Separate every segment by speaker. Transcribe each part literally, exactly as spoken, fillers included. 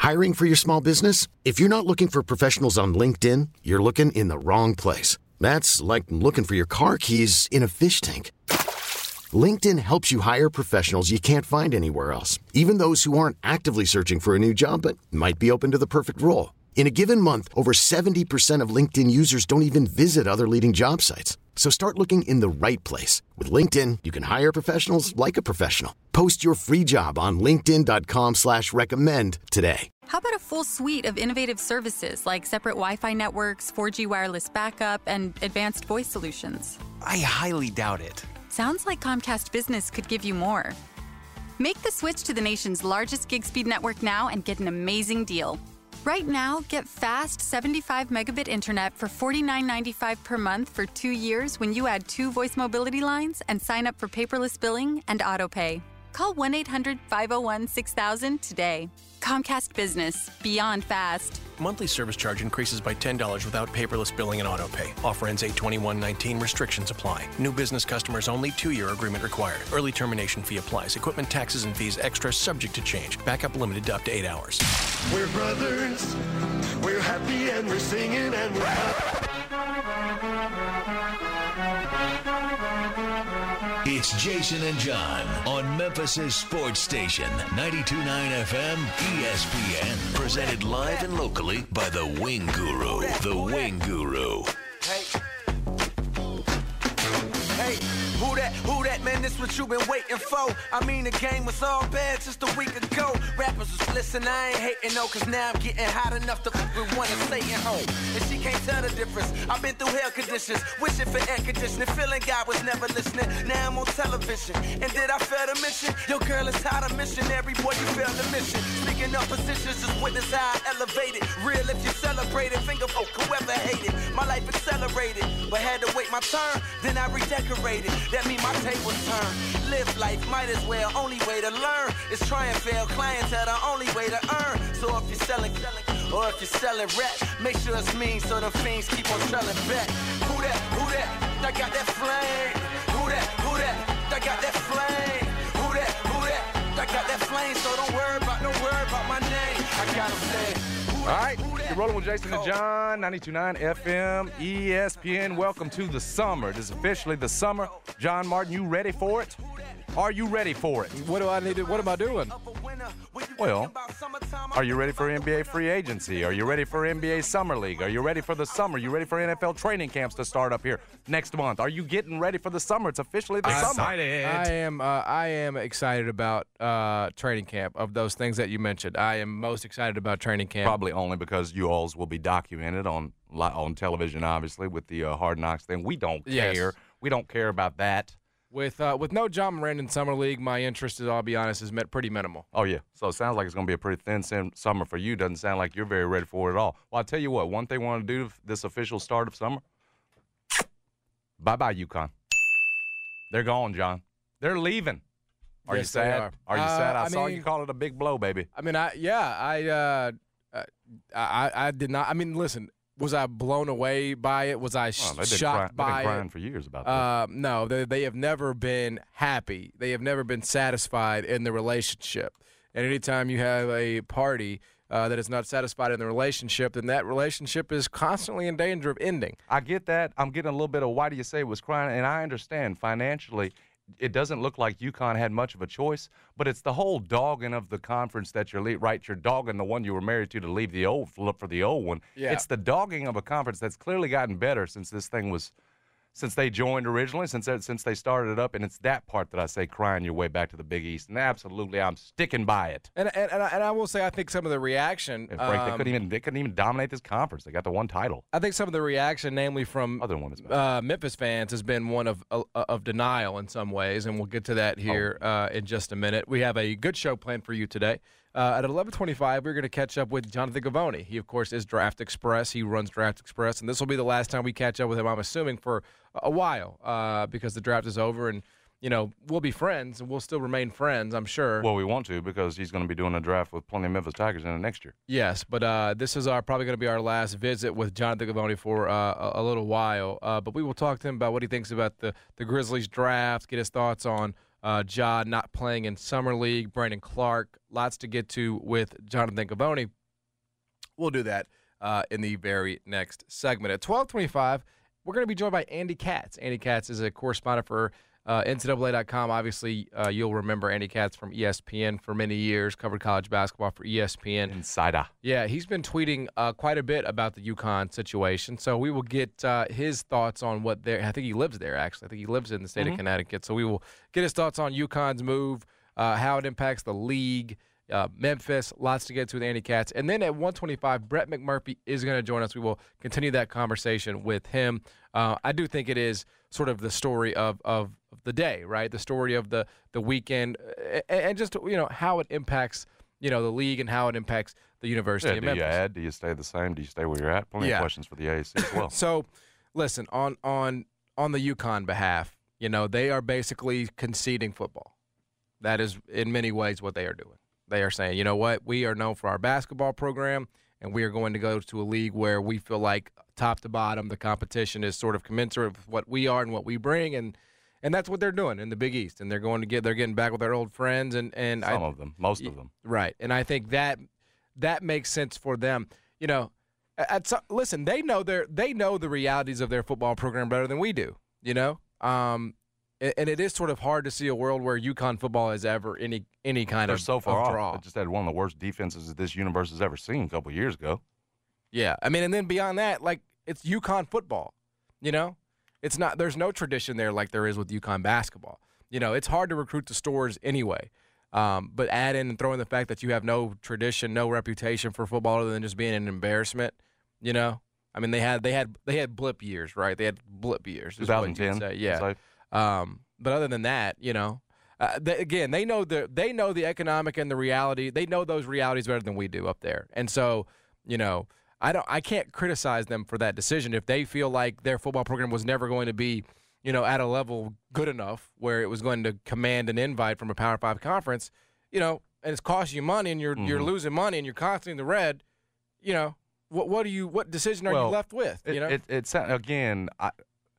Speaker 1: Hiring for your small business? If you're not looking for professionals on LinkedIn, you're looking in the wrong place. That's like looking for your car keys in a fish tank. LinkedIn helps you hire professionals you can't find anywhere else, even those who aren't actively searching for a new job but might be open to the perfect role. In a given month, over seventy percent of LinkedIn users don't even visit other leading job sites. So start looking in the right place. With LinkedIn, you can hire professionals like a professional. Post your free job on linkedin.com slash recommend today.
Speaker 2: How about a full suite of innovative services like separate Wi-Fi networks, four G wireless backup, and advanced voice solutions?
Speaker 3: I highly doubt it.
Speaker 2: Sounds like Comcast Business could give you more. Make the switch to the nation's largest gig speed network now and get an amazing deal. Right now, get fast seventy-five megabit internet for forty-nine ninety-five per month for two years when you add two voice mobility lines and sign up for paperless billing and autopay. Call one eight hundred five oh one six thousand today. Comcast Business. Beyond fast.
Speaker 4: Monthly service charge increases by ten dollars without paperless billing and autopay. Offer ends eight twenty-one nineteen. Restrictions apply. New business customers only. Two-year agreement required. Early termination fee applies. Equipment, taxes, and fees extra subject to change. Backup limited to up to eight hours.
Speaker 5: We're brothers. We're happy and we're singing and we're happy.
Speaker 6: It's Jason and John on Memphis' sports station, ninety-two point nine F M E S P N. Presented live and locally by the Wing Guru. The Wing Guru.
Speaker 7: Hey. Hey, who that, who that, man, this what you been waiting for. I mean, the game was all bad just a week ago. Rappers was listening, I ain't hating no, cause now I'm getting hot enough to fuck with one and Satan home. And she can't tell the difference. I've been through hell conditions, wishing for air conditioning, feeling God was never listening. Now I'm on television, and did I fail to mention? Your girl is tired of missionary, boy, you failed the mission. Speaking of positions, just witness how I elevated. Real if you celebrate it, finger folk, whoever hated. My life accelerated, but had to wait my turn, then I redecorated. That mean my tables turn. Live life, might as well. Only way to learn is try and fail. Clientele, the only way to earn. So if you're selling, or if you're selling rap, make sure it's mean so the fiends keep on selling back. Who that? Who that? I got that flame. Who that? Who that? I got that flame. Who that? Who that? I got that flame. So don't worry about, don't worry about my name. I gotta say.
Speaker 8: All right, you're rolling with Jason and John, ninety-two point nine F M, E S P N. Welcome to the summer. This is officially the summer. John Martin, you ready for it? Are you ready for it?
Speaker 9: What do I need to, what am I doing?
Speaker 8: Well, are you ready for N B A free agency? Are you ready for N B A Summer League? Are you ready for the summer? Are you ready for N F L training camps to start up here next month? Are you getting ready for the summer? It's officially the
Speaker 9: I'm
Speaker 8: summer.
Speaker 9: Excited. I am, uh, I am excited about uh, training camp. Of those things that you mentioned, I am most excited about training camp.
Speaker 8: Probably only because you alls will be documented on on television, obviously, with the uh, Hard Knocks thing. We don't care.
Speaker 9: Yes.
Speaker 8: We don't care about that.
Speaker 9: With uh, with no John Moran in Summer League, my interest, is, I'll be honest, is met pretty minimal.
Speaker 8: Oh, yeah. So it sounds like it's going to be a pretty thin sim- summer for you. Doesn't sound like you're very ready for it at all. Well, I'll tell you what. One thing we want to do this official start of summer, bye-bye, UConn. They're gone, John. They're leaving. Are
Speaker 9: Yes,
Speaker 8: you sad?
Speaker 9: they are.
Speaker 8: Are you
Speaker 9: Uh,
Speaker 8: sad? I,
Speaker 9: I
Speaker 8: saw
Speaker 9: mean-
Speaker 8: you call it a big blow, baby.
Speaker 9: I mean, I yeah, I uh, uh, I I did not. I mean, listen, was I blown away by it? Was I sh-
Speaker 8: Well, they've been,
Speaker 9: shocked
Speaker 8: cry- they've
Speaker 9: by
Speaker 8: been crying
Speaker 9: it?
Speaker 8: for years about that.
Speaker 9: Uh, no, they, they have never been happy. They have never been satisfied in the relationship. And anytime you have a party uh, that is not satisfied in the relationship, then that relationship is constantly in danger of ending.
Speaker 8: I get that. I'm getting a little bit of why do you say it was crying, and I understand financially it doesn't look like UConn had much of a choice, but it's the whole dogging of the conference that you're, le- right, you're dogging the one you were married to to leave the old, look for the old one.
Speaker 9: Yeah.
Speaker 8: It's the dogging of a conference that's clearly gotten better since this thing was, since they joined originally, since they, since they started it up, and it's that part that I say crying your way back to the Big East, and absolutely I'm sticking by it.
Speaker 9: And and, and, I, and I will say, I think some of the reaction.
Speaker 8: And Frank, they
Speaker 9: um,
Speaker 8: couldn't even they couldn't even dominate this conference. They got the one title.
Speaker 9: I think some of the reaction, namely from
Speaker 8: Other one is bad.
Speaker 9: uh, Memphis fans, has been one of uh, of denial in some ways, and we'll get to that here uh, in just a minute. We have a good show planned for you today. Uh, at eleven twenty-five, we're going to catch up with Jonathan Gavoni. He, of course, is Draft Express. He runs Draft Express, and this will be the last time we catch up with him, I'm assuming, for a while uh, because the draft is over, and, you know, we'll be friends, and we'll still remain friends, I'm sure.
Speaker 8: Well, we want to because he's going to be doing a draft with plenty of Memphis Tigers in it next year.
Speaker 9: Yes, but uh, this is our probably going to be our last visit with Jonathan Gavoni for uh, a, a little while. Uh, but we will talk to him about what he thinks about the, the Grizzlies draft, get his thoughts on uh, Ja not playing in Summer League, Brandon Clark, lots to get to with Jonathan Givony. We'll do that uh, in the very next segment. At twelve twenty-five, we're going to be joined by Andy Katz. Andy Katz is a correspondent for uh, N C double A dot com. Obviously, uh, you'll remember Andy Katz from E S P N for many years, covered college basketball for E S P N.
Speaker 8: Insider.
Speaker 9: Yeah, he's been tweeting uh, quite a bit about the UConn situation. So we will get uh, his thoughts on what they're – I think he lives there, actually. I think he lives in the state mm-hmm. of Connecticut. So we will get his thoughts on UConn's move, uh, how it impacts the league, Uh, Memphis, lots to get to with Andy Katz. And then at one twenty-five, Brett McMurphy is going to join us. We will continue that conversation with him. Uh, I do think it is sort of the story of, of, of the day, right? The story of the, the weekend and, and just, you know, how it impacts, you know, the league and how it impacts the University
Speaker 8: yeah,
Speaker 9: of
Speaker 8: do
Speaker 9: Memphis.
Speaker 8: Do you add? Do you stay the same? Do you stay where you're at? Plenty
Speaker 9: yeah.
Speaker 8: of questions for the A A C as well.
Speaker 9: So, listen, on, on, on the UConn behalf, you know, they are basically conceding football. That is, in many ways, what they are doing. They are saying, you know what, we are known for our basketball program, and we are going to go to a league where we feel like top to bottom the competition is sort of commensurate with what we are and what we bring, and and that's what they're doing in the Big East. And they're going to get they're getting back with their old friends, and and
Speaker 8: some
Speaker 9: I,
Speaker 8: of them, most of them,
Speaker 9: right. And I think that that makes sense for them. You know, at some, listen, they know their they know the realities of their football program better than we do. You know. Um, And it is sort of hard to see a world where UConn football is ever any any kind
Speaker 8: They're
Speaker 9: of
Speaker 8: so far
Speaker 9: of
Speaker 8: off.
Speaker 9: draw.
Speaker 8: They just had one of the worst defenses that this universe has ever seen a couple of years ago.
Speaker 9: Yeah, I mean, and then beyond that, like it's UConn football. You know, it's not. There's no tradition there like there is with UConn basketball. You know, it's hard to recruit the stores anyway. Um, but add in and throw in the fact that you have no tradition, no reputation for football other than just being an embarrassment. You know, I mean, they had they had they had blip years, right? They had blip years.
Speaker 8: twenty ten,
Speaker 9: yeah. Um, but other than that, you know, uh, they, again, they know the they know the economic and the reality. They know those realities better than we do up there. And so, you know, I don't, I can't criticize them for that decision if they feel like their football program was never going to be, you know, at a level good enough where it was going to command an invite from a Power Five conference. You know, and it's costing you money, and you're mm-hmm. you're losing money, and you're constantly in the red. You know, what what do you what decision are
Speaker 8: well,
Speaker 9: you left with?
Speaker 8: It,
Speaker 9: you know,
Speaker 8: it, it's again. I,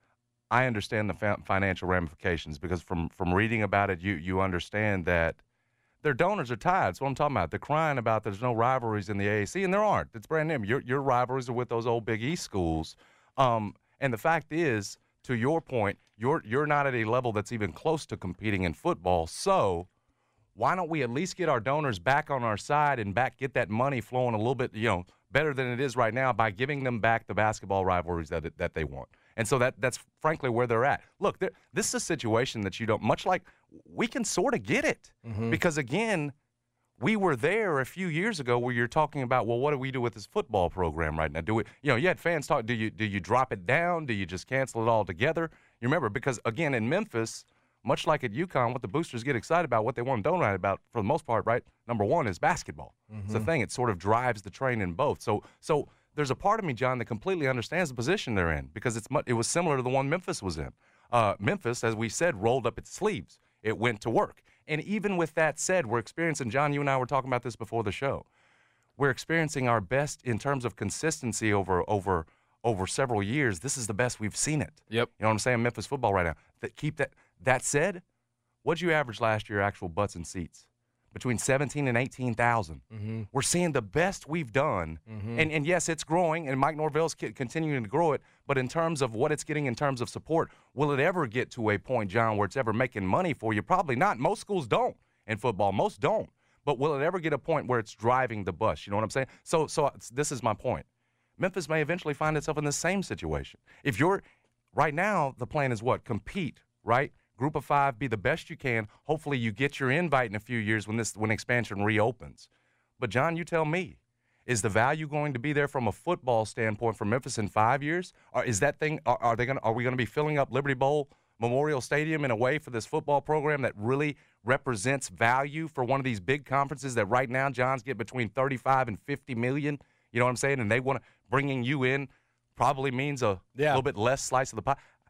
Speaker 8: I understand the financial ramifications because from, from reading about it, you you understand that their donors are tied. That's what I'm talking about. They're crying about there's no rivalries in the A A C, and there aren't. It's brand new. Your your rivalries are with those old Big East schools. Um, and the fact is, to your point, you're you're not at a level that's even close to competing in football. So why don't we at least get our donors back on our side and back get that money flowing a little bit, you know, better than it is right now by giving them back the basketball rivalries that that they want. And so that that's frankly where they're at. Look, this is a situation that you don't, much like we can sort of get it. Mm-hmm. Because, again, we were there a few years ago where you're talking about, well, what do we do with this football program right now? Do we, you know, you had fans talk, do you do you drop it down? Do you just cancel it all together? You remember, because, again, in Memphis, much like at UConn, what the boosters get excited about, what they want to donate about, for the most part, right, number one is basketball. Mm-hmm. It's the thing. It sort of drives the train in both. So, so – there's a part of me, John, that completely understands the position they're in because it's it was similar to the one Memphis was in. Uh, Memphis, as we said, rolled up its sleeves. It went to work. And even with that said, we're experiencing, John, you and I were talking about this before the show, we're experiencing our best in terms of consistency over over over several years. This is the best we've seen it.
Speaker 9: Yep.
Speaker 8: You know what I'm saying? Memphis football right now. That keep that. That said, what'd you average last year, actual butts and seats? Between seventeen and eighteen thousand. Mm-hmm. We're seeing the best we've done. Mm-hmm. And, and, yes, it's growing, and Mike Norvell's continuing to grow it. But in terms of what it's getting in terms of support, will it ever get to a point, John, where it's ever making money for you? Probably not. Most schools don't in football. Most don't. But will it ever get a point where it's driving the bus? You know what I'm saying? So, so this is my point. Memphis may eventually find itself in the same situation. If you're – right now, the plan is what? Compete, right? Group of five, be the best you can. Hopefully you get your invite in a few years when this when expansion reopens. But, John, you tell me, is the value going to be there from a football standpoint for Memphis in five years? Or is that thing are, are they going are we going to be filling up Liberty Bowl Memorial Stadium in a way for this football program that really represents value for one of these big conferences that right now, John's get between thirty-five and fifty million? You know what I'm saying? And they want to bringing you in probably means a yeah. little bit less slice of the pie.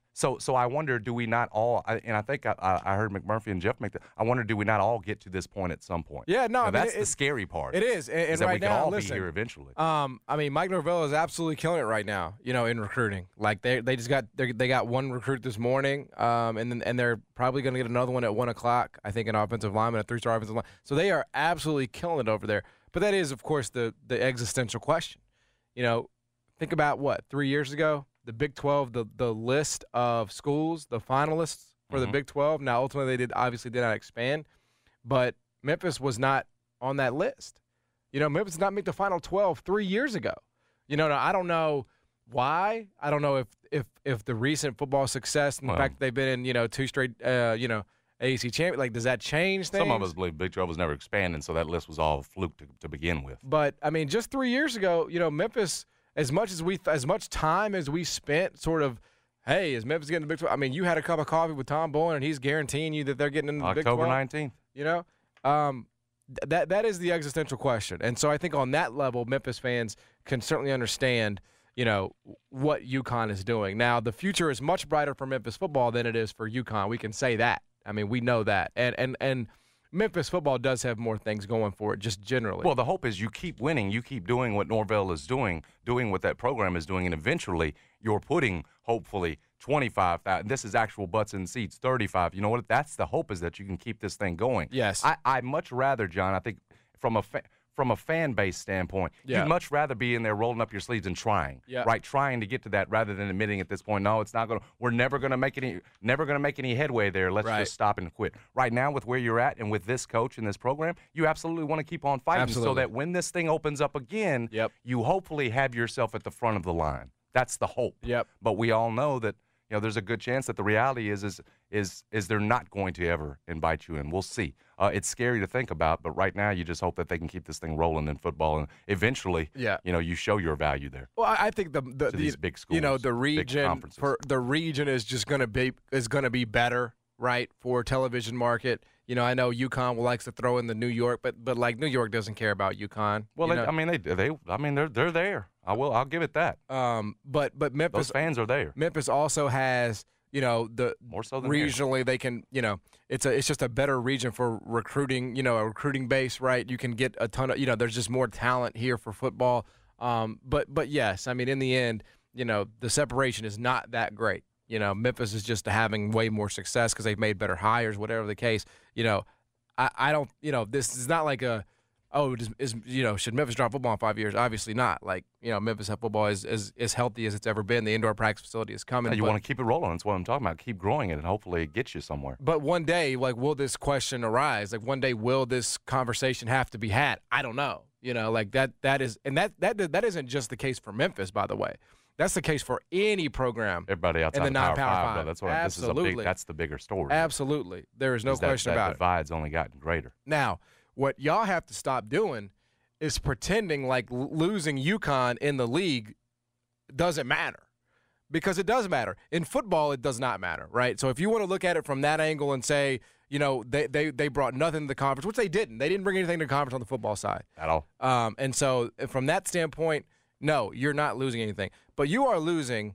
Speaker 8: So, so I wonder, do we not all? I, and I think I, I heard McMurphy and Jeff make that. I wonder, do we not all get to this point at some point?
Speaker 9: Yeah, no,
Speaker 8: now,
Speaker 9: I mean,
Speaker 8: that's
Speaker 9: it,
Speaker 8: the scary part.
Speaker 9: It is, and, and
Speaker 8: is that
Speaker 9: right
Speaker 8: we can
Speaker 9: now,
Speaker 8: all
Speaker 9: listen,
Speaker 8: be here eventually.
Speaker 9: Um, I mean, Mike Norvell is absolutely killing it right now. You know, in recruiting, like they they just got they they got one recruit this morning, um, and then and they're probably going to get another one at one o'clock. I think an offensive lineman, a three-star offensive line. So they are absolutely killing it over there. But that is, of course, the the existential question. You know, think about what three years ago. The Big twelve, the, the list of schools, the finalists for
Speaker 8: mm-hmm.
Speaker 9: the Big twelve. Now, ultimately, they did obviously did not expand, but Memphis was not on that list. You know, Memphis did not make the Final twelve three years ago. You know, I don't know why. I don't know if if if the recent football success and the
Speaker 8: well,
Speaker 9: fact that they've been in, you know, two straight, uh, you know, A A C champion, like, does that change things?
Speaker 8: Some of us believe Big twelve was never expanding, so that list was all fluke to, to begin with.
Speaker 9: But, I mean, just three years ago, you know, Memphis – As much as we, as much time as we spent, sort of, hey, is Memphis getting the Big twelve? I mean, you had a cup of coffee with Tom Bowen, and he's guaranteeing you that they're getting into the Big twelve.
Speaker 8: October nineteenth.
Speaker 9: You know, um, th- that that is the existential question, and so I think on that level, Memphis fans can certainly understand, you know, what UConn is doing. Now, the future is much brighter for Memphis football than it is for UConn. We can say that. I mean, we know that, and and and. Memphis football does have more things going for it, just generally.
Speaker 8: Well, the hope is you keep winning, you keep doing what Norvell is doing, doing what that program is doing, and eventually you're putting, hopefully, twenty-five thousand. This is actual butts in seats, thirty-five. You know what? That's the hope, is that you can keep this thing going.
Speaker 9: Yes.
Speaker 8: I, I'd much rather, John, I think from a fa- from a fan base standpoint,
Speaker 9: Yeah.
Speaker 8: you'd much rather be in there rolling up your sleeves and trying,
Speaker 9: Yeah.
Speaker 8: right? Trying to get to that rather than admitting at this point, no, it's not going to, we're never going to make any, never going to make any headway there. Let's
Speaker 9: Right.
Speaker 8: just stop and quit. Right now, with where you're at and with this coach and this program, you absolutely want to keep on fighting
Speaker 9: Absolutely.
Speaker 8: so that when this thing opens up again,
Speaker 9: Yep.
Speaker 8: you hopefully have yourself at the front of the line. That's the hope.
Speaker 9: Yep.
Speaker 8: But we all know that, you know, there's a good chance that the reality is is is is they're not going to ever invite you in. We'll see. Uh, it's scary to think about, but right now you just hope that they can keep this thing rolling in football, and eventually,
Speaker 9: Yeah.
Speaker 8: you know, you show your value there.
Speaker 9: Well, I I think the the,
Speaker 8: To
Speaker 9: the
Speaker 8: these big
Speaker 9: you know,
Speaker 8: schools,
Speaker 9: the
Speaker 8: big
Speaker 9: region
Speaker 8: conferences.
Speaker 9: for the region is just going to be is going to be better, right, for television market. You know, I know UConn likes to throw in the New York, but but like New York doesn't care about UConn.
Speaker 8: Well,
Speaker 9: you
Speaker 8: they,
Speaker 9: know?
Speaker 8: I mean, they they I mean they're they're there. I will. I'll give it that.
Speaker 9: um, but but Memphis
Speaker 8: Those fans are there.
Speaker 9: Memphis also has, you know, the
Speaker 8: More so than here.
Speaker 9: regionally they can, you know, it's a it's just a better region for recruiting, you know, a recruiting base, right? You can get a ton of, you know, there's just more talent here for football. Um, but but yes, I mean, in the end, you know, the separation is not that great. You know, Memphis is just having way more success because they've made better hires, whatever the case. You know, I, I don't, you know, this is not like a, oh, is, is you know, should Memphis drop football in five years? Obviously not. Like, you know, Memphis football is as as healthy as it's ever been. The indoor practice facility is coming.
Speaker 8: Yeah, you
Speaker 9: but,
Speaker 8: want to keep it rolling. That's what I'm talking about. Keep growing it, and hopefully it gets you somewhere.
Speaker 9: but one day, like, will this question arise? Like, one day, will this conversation have to be had? I don't know. You know, like that. That is, and that that that isn't just the case for Memphis, by the way. That's the case for any program.
Speaker 8: Everybody outside
Speaker 9: in the
Speaker 8: of Power
Speaker 9: non-Power
Speaker 8: Five,
Speaker 9: Five.
Speaker 8: though. That's what this is a big.
Speaker 9: Absolutely.
Speaker 8: That's the bigger story.
Speaker 9: Absolutely, there is no
Speaker 8: Is that-
Speaker 9: question
Speaker 8: that
Speaker 9: about it.
Speaker 8: divide's only gotten greater.
Speaker 9: Now, what y'all have to stop doing is pretending like l- losing UConn in the league doesn't matter, because it does matter. In football, it does not matter, right? So if you want to look at it from that angle and say, you know, they they, they brought nothing to the conference, which they didn't. They didn't bring anything to the conference on the football side.
Speaker 8: At all.
Speaker 9: Um, and so from that standpoint, no, you're not losing anything. But you are losing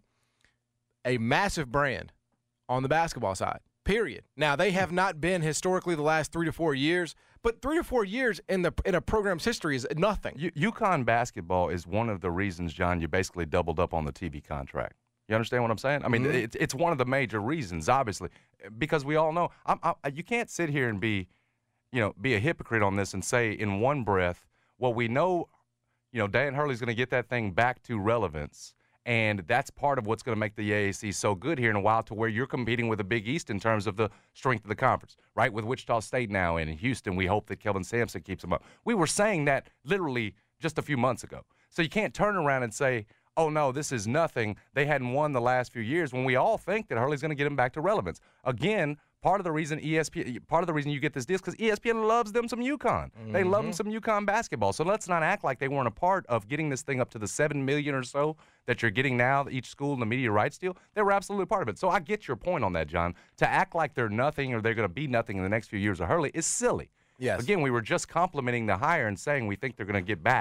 Speaker 9: a massive brand on the basketball side, period. Now, they have not been historically the last three to four years, but three to four years in the in a program's history is nothing.
Speaker 8: U- UConn basketball is one of the reasons, John, you basically doubled up on the T V contract. You understand what I'm saying? I mean,
Speaker 9: Mhm.
Speaker 8: it's it's one of the major reasons, obviously, because we all know I'm, I, you can't sit here and be, you know, be a hypocrite on this and say in one breath, well, we know, you know, Dan Hurley's going to get that thing back to relevance, and that's part of what's going to make the A A C so good here in a while, to where you're competing with the Big East in terms of the strength of the conference, right? With Wichita State now and in Houston, we hope that Kelvin Sampson keeps them up. We were saying that literally just a few months ago. So you can't turn around and say, oh, no, this is nothing. They hadn't won the last few years, when we all think that Hurley's going to get them back to relevance. Again, part of the reason E S P N, part of the reason you get this deal is because E S P N loves them some UConn. Mm-hmm. They love them some UConn basketball. So let's not act like they weren't a part of getting this thing up to the seven million or so that you're getting now, each school in the media rights deal. They were absolutely part of it. So I get your point on that, John. To act like they're nothing or they're going to be nothing in the next few years of Hurley is silly.
Speaker 9: Yes.
Speaker 8: Again, we were just complimenting the hire and saying we think they're going to get back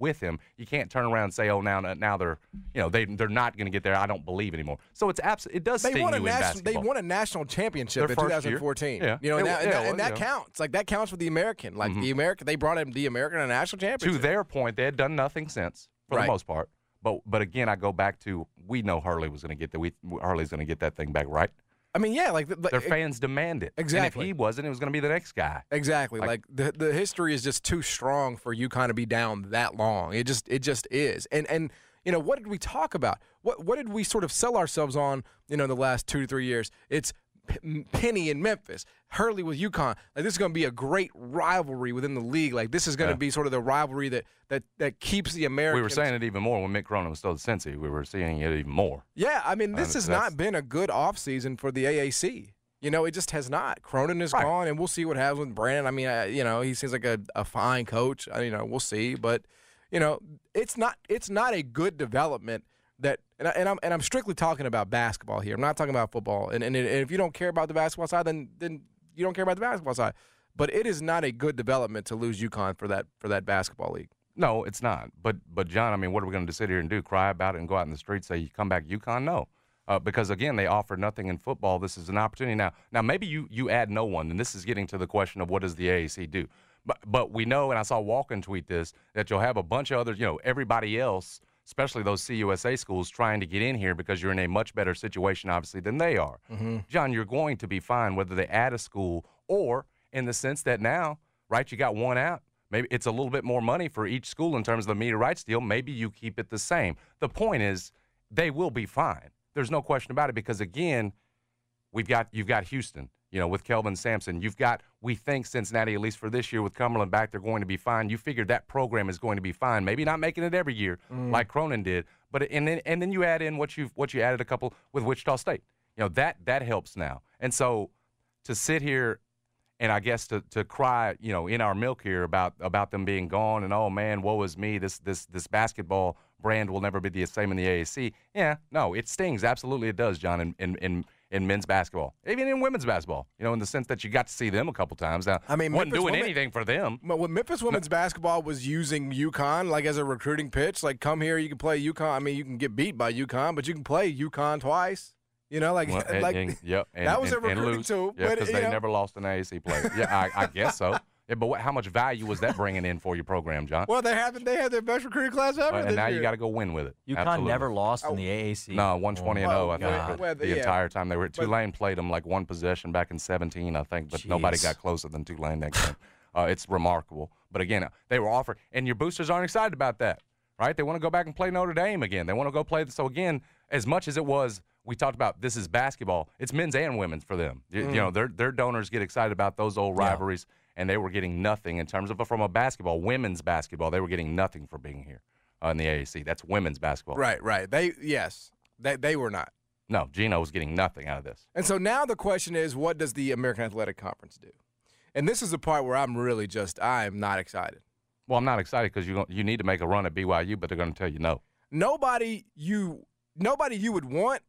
Speaker 8: with him. You can't turn around and say, oh, now now they're you know they they're not going to get there. I don't believe anymore. So it's abs- it does
Speaker 9: they
Speaker 8: sting
Speaker 9: won a
Speaker 8: you in
Speaker 9: national,
Speaker 8: basketball.
Speaker 9: They won a national championship
Speaker 8: Their
Speaker 9: in
Speaker 8: first
Speaker 9: twenty fourteen.
Speaker 8: year. Yeah.
Speaker 9: You know, and,
Speaker 8: It-
Speaker 9: that, and,
Speaker 8: yeah,
Speaker 9: that,
Speaker 8: well,
Speaker 9: and that
Speaker 8: yeah.
Speaker 9: counts. Like that counts for the American. Like
Speaker 8: Mhm.
Speaker 9: the American, they brought him the American a national
Speaker 8: To
Speaker 9: championship.
Speaker 8: their point, they had done nothing since, for
Speaker 9: Right.
Speaker 8: the most part. But but again, I go back to we know Hurley was going to get that. We Hurley's going to get that thing back right.
Speaker 9: I mean, yeah, like, the, like
Speaker 8: Their fans demand it.
Speaker 9: Exactly.
Speaker 8: And if he wasn't, it was going to be the next guy.
Speaker 9: Exactly. Like,
Speaker 8: Like-
Speaker 9: the the history is just too strong for UConn to be down that long. It just it just is. And and you know, what did we talk about? What what did we sort of sell ourselves on, you know, in the last two to three years? It's P- Penny in Memphis, Hurley with UConn. Like, this is going to be a great rivalry within the league. Like, this is going to
Speaker 8: Yeah.
Speaker 9: be sort of the rivalry that that that keeps the Americans.
Speaker 8: We were saying it even more when Mick Cronin was still at Cincy. We were seeing it even more.
Speaker 9: Yeah, I mean, this
Speaker 8: Uh,
Speaker 9: has
Speaker 8: that's-
Speaker 9: not been a good offseason for the A A C. You know, it just has not. Cronin is
Speaker 8: Right.
Speaker 9: gone, and we'll see what happens with Brandon. I mean, I, you know, he seems like a, a fine coach. I, you know, we'll see. But, you know, it's not it's not a good development that and, I, and I'm and I'm strictly talking about basketball here. I'm not talking about football. And, and, and if you don't care about the basketball side, then then you don't care about the basketball side. But it is not a good development to lose UConn for that for that basketball league.
Speaker 8: No, it's not. But, but John, I mean, what are we going to sit here and do? Cry about it and go out in the street say, you come back UConn? No. Uh, because, again, they offer nothing in football. This is an opportunity. Now, now maybe you, you add no one, and this is getting to the question of what does the A A C do. But but we know, and I saw Walken tweet this, that you'll have a bunch of others, you know, everybody else, especially those C U S A schools, trying to get in here because you're in a much better situation, obviously, than they are.
Speaker 9: Mm-hmm.
Speaker 8: John, you're going to be fine whether they add a school or in the sense that now, right, you got one out. Maybe it's a little bit more money for each school in terms of the media rights deal. Maybe you keep it the same. The point is they will be fine. There's no question about it because, again, we've got you've got Houston, you know, with Kelvin Sampson. You've got, we think, Cincinnati, at least for this year, with Cumberland back, they're going to be fine. You figure that program is going to be fine. Maybe not making it every year
Speaker 9: Mm.
Speaker 8: like Cronin did, but and then and then you add in what you what you added a couple with Wichita State. You know, that that helps now. And so to sit here and I guess to, to cry, you know, in our milk here about about them being gone and, oh, man, woe is me, this this this basketball brand will never be the same in the A A C. Yeah, no, it stings. Absolutely it does, John, in, in, in, in men's basketball. Even in women's basketball, you know, in the sense that you got to see them a couple times. Now,
Speaker 9: I mean,
Speaker 8: wasn't
Speaker 9: Memphis
Speaker 8: doing
Speaker 9: women-
Speaker 8: anything for them.
Speaker 9: But when Memphis women's basketball was using UConn like as a recruiting pitch, like come here, you can play UConn. I mean, you can get beat by UConn, but you can play UConn twice. You know, like,
Speaker 8: Well, and,
Speaker 9: like
Speaker 8: and, yep, and,
Speaker 9: that was
Speaker 8: and,
Speaker 9: a
Speaker 8: and
Speaker 9: recruiting
Speaker 8: lose.
Speaker 9: tool.
Speaker 8: Yeah,
Speaker 9: but,
Speaker 8: because
Speaker 9: you
Speaker 8: they
Speaker 9: know,
Speaker 8: never lost an A A C player. Yeah, I, I guess so. Yeah, but what, how much value was that bringing in for your program, John?
Speaker 9: Well, they had they had their best recruiting class ever.
Speaker 8: and
Speaker 9: this
Speaker 8: now
Speaker 9: year.
Speaker 8: you got to go win with it.
Speaker 3: UConn
Speaker 8: Absolutely.
Speaker 3: never lost
Speaker 9: Oh.
Speaker 3: in the A A C.
Speaker 8: No, one twenty and
Speaker 9: Oh,
Speaker 8: oh, I think,
Speaker 9: God.
Speaker 8: for
Speaker 9: Well,
Speaker 8: the
Speaker 9: yeah.
Speaker 8: entire time they were.
Speaker 9: But-
Speaker 8: Tulane played them like one possession back in seventeen, I think, but nobody
Speaker 3: Jeez.
Speaker 8: got closer than Tulane that game. Uh, it's remarkable. But again, they were offered, and your boosters aren't excited about that, right? They want to go back and play Notre Dame again. They want to go play. So again, as much as it was, we talked about this is basketball. It's men's and women's for them. You, you know, their their donors get excited about those old
Speaker 3: Yeah.
Speaker 8: rivalries, and they were getting nothing in terms of from a basketball, women's basketball. They were getting nothing for being here uh, in the A A C. That's women's basketball.
Speaker 9: right, right. They yes, they they were not.
Speaker 8: No, Gino was getting nothing out of this.
Speaker 9: And so now the question is, what does the American Athletic Conference do? And this is the part where I'm really just I'm not excited.
Speaker 8: Well, I'm not excited because you don't- you need to make a run at B Y U, but they're going to tell you no.
Speaker 9: Nobody you nobody you would want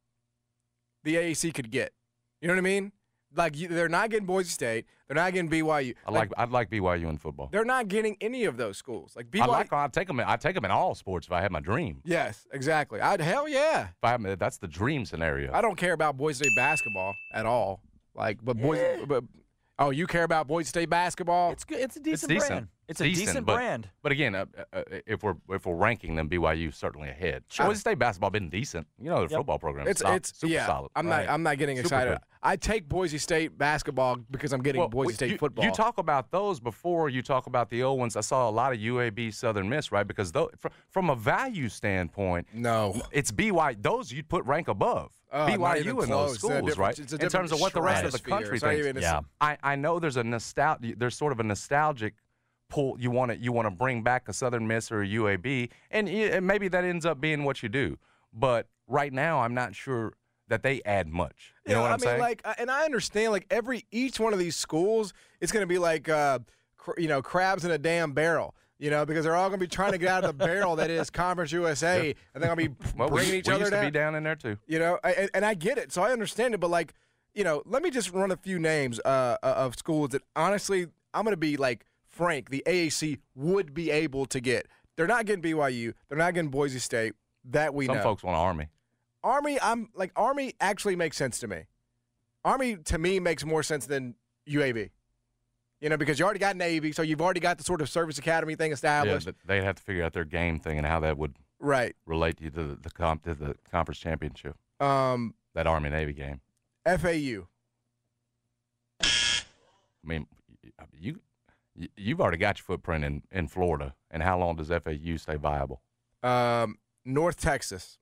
Speaker 9: the A A C could get. You know what I mean? Like you, they're not getting Boise State. They're not getting B Y U.
Speaker 8: I like I'd like B Y U in football.
Speaker 9: They're not getting any of those schools. Like B Y
Speaker 8: I
Speaker 9: U.
Speaker 8: like I'd take them. In, I'd take them in all sports if I had my dream.
Speaker 9: Yes, exactly. I'd hell yeah.
Speaker 8: If I had, that's the dream scenario.
Speaker 9: I don't care about Boise State basketball at all. Like, but Boise, but oh, you care about Boise State basketball?
Speaker 3: It's good. It's a decent,
Speaker 8: decent.
Speaker 3: brand. It's,
Speaker 8: It's
Speaker 3: a
Speaker 8: decent,
Speaker 3: decent
Speaker 8: but-
Speaker 3: brand.
Speaker 8: But again, uh, uh, if we're if we're ranking them, B Y U certainly ahead.
Speaker 3: Sure.
Speaker 8: Boise State basketball been decent. You know, their
Speaker 3: Yep.
Speaker 8: football program.
Speaker 9: It's
Speaker 8: is
Speaker 9: it's
Speaker 8: super
Speaker 9: yeah.
Speaker 8: solid.
Speaker 9: I'm
Speaker 3: Right.
Speaker 9: not I'm not getting
Speaker 8: Super
Speaker 9: excited.
Speaker 8: good.
Speaker 9: I take Boise State basketball because I'm getting
Speaker 8: Well,
Speaker 9: Boise
Speaker 8: we-
Speaker 9: State
Speaker 8: you,
Speaker 9: football.
Speaker 8: You talk about those before you talk about the old ones. I saw a lot of U A B Southern Miss, right? Because those, fr- from a value standpoint,
Speaker 9: no.
Speaker 8: it's B Y U. Those you'd put rank above
Speaker 9: Oh, not
Speaker 8: B Y U
Speaker 9: even
Speaker 8: in those
Speaker 9: close. It's a
Speaker 8: schools,
Speaker 9: different-
Speaker 8: right?
Speaker 9: it's a
Speaker 8: In
Speaker 9: different
Speaker 8: terms of what the rest of the
Speaker 9: stratosphere.
Speaker 8: country
Speaker 9: It's not
Speaker 8: thinks.
Speaker 9: even-
Speaker 3: Yeah.
Speaker 8: I, I know there's a nostalgia. There's sort of a nostalgic pull. You want to you want to bring back a Southern Miss or a U A B, and, y- and maybe that ends up being what you do. But right now, I'm not sure that they add much. You
Speaker 9: Yeah,
Speaker 8: know what
Speaker 9: I
Speaker 8: I'm
Speaker 9: mean,
Speaker 8: saying?
Speaker 9: like, uh, and I understand, like, every each one of these schools, it's going to be like, uh, cr- you know, crabs in a damn barrel. You know, because they're all going to be trying to get out of the barrel that is Conference U S A, and they're going to be
Speaker 8: well, we,
Speaker 9: bringing each
Speaker 8: we
Speaker 9: other
Speaker 8: used
Speaker 9: down.
Speaker 8: to be down in there too.
Speaker 9: You know, I, and- and I get it, so I understand it. But like, you know, let me just run a few names uh, of schools that honestly, I'm going to be like frank, the A A C would be able to get. They're not getting B Y U. They're not getting Boise State. That we
Speaker 8: Some
Speaker 9: know.
Speaker 8: folks want Army.
Speaker 9: Army, I'm like Army actually makes sense to me. Army to me makes more sense than U A B. You know, because you already got Navy, so you've already got the sort of service academy thing established.
Speaker 8: Yeah, they'd have to figure out their game thing and how that would
Speaker 9: right
Speaker 8: relate to the the, comp, to the conference championship.
Speaker 9: Um,
Speaker 8: that Army Navy game.
Speaker 9: F A U.
Speaker 8: I mean, you you've already got your footprint in, in Florida, and how long does F A U stay viable?
Speaker 9: Um, North Texas.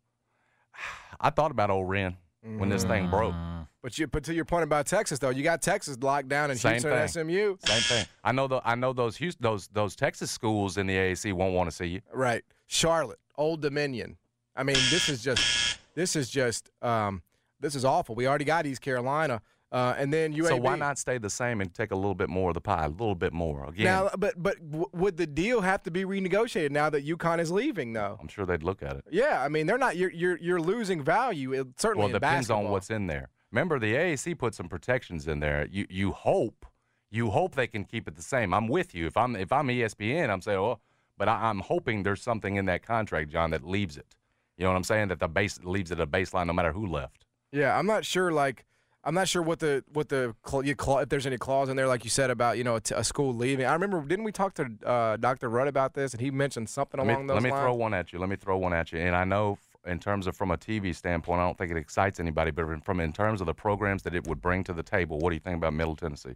Speaker 8: I thought about old Ren when this thing broke.
Speaker 9: But you, but to your point about Texas, though, you got Texas locked down in
Speaker 8: Same
Speaker 9: Houston
Speaker 8: thing.
Speaker 9: and S M U.
Speaker 8: Same thing. I know the I know those Houston, those those Texas schools in the A A C won't want to see you.
Speaker 9: Right. Charlotte, Old Dominion. I mean, this is just this is just um, this is awful. We already got East Carolina, uh, and then U A B.
Speaker 8: So why not stay the same and take a little bit more of the pie, a little bit more again?
Speaker 9: Now, but but w- would the deal have to be renegotiated now that UConn is leaving, though?
Speaker 8: I'm sure they'd look at it.
Speaker 9: Yeah, I mean, they're not. You're you're you're losing value. It, certainly,
Speaker 8: Well, it
Speaker 9: in
Speaker 8: depends
Speaker 9: basketball.
Speaker 8: on what's in there. Remember, the A A C put some protections in there. You you hope you hope they can keep it the same. I'm with you. If I'm if I'm E S P N, I'm saying, oh, but I, I'm hoping there's something in that contract, John, that leaves it. You know what I'm saying? That the base leaves it a baseline, no matter who left.
Speaker 9: Yeah, I'm not sure. Like, I'm not sure what the what the cl- you cla- if there's any clause in there, like you said about you know a, t- a school leaving. I remember, didn't we talk to uh, Doctor Rudd about this, and he mentioned something
Speaker 8: Let me,
Speaker 9: along those
Speaker 8: let me
Speaker 9: lines?
Speaker 8: throw one at you. Let me throw one at you. And I know f- in terms of from a T V standpoint, I don't think it excites anybody, but from in terms of the programs that it would bring to the table, what do you think about Middle Tennessee?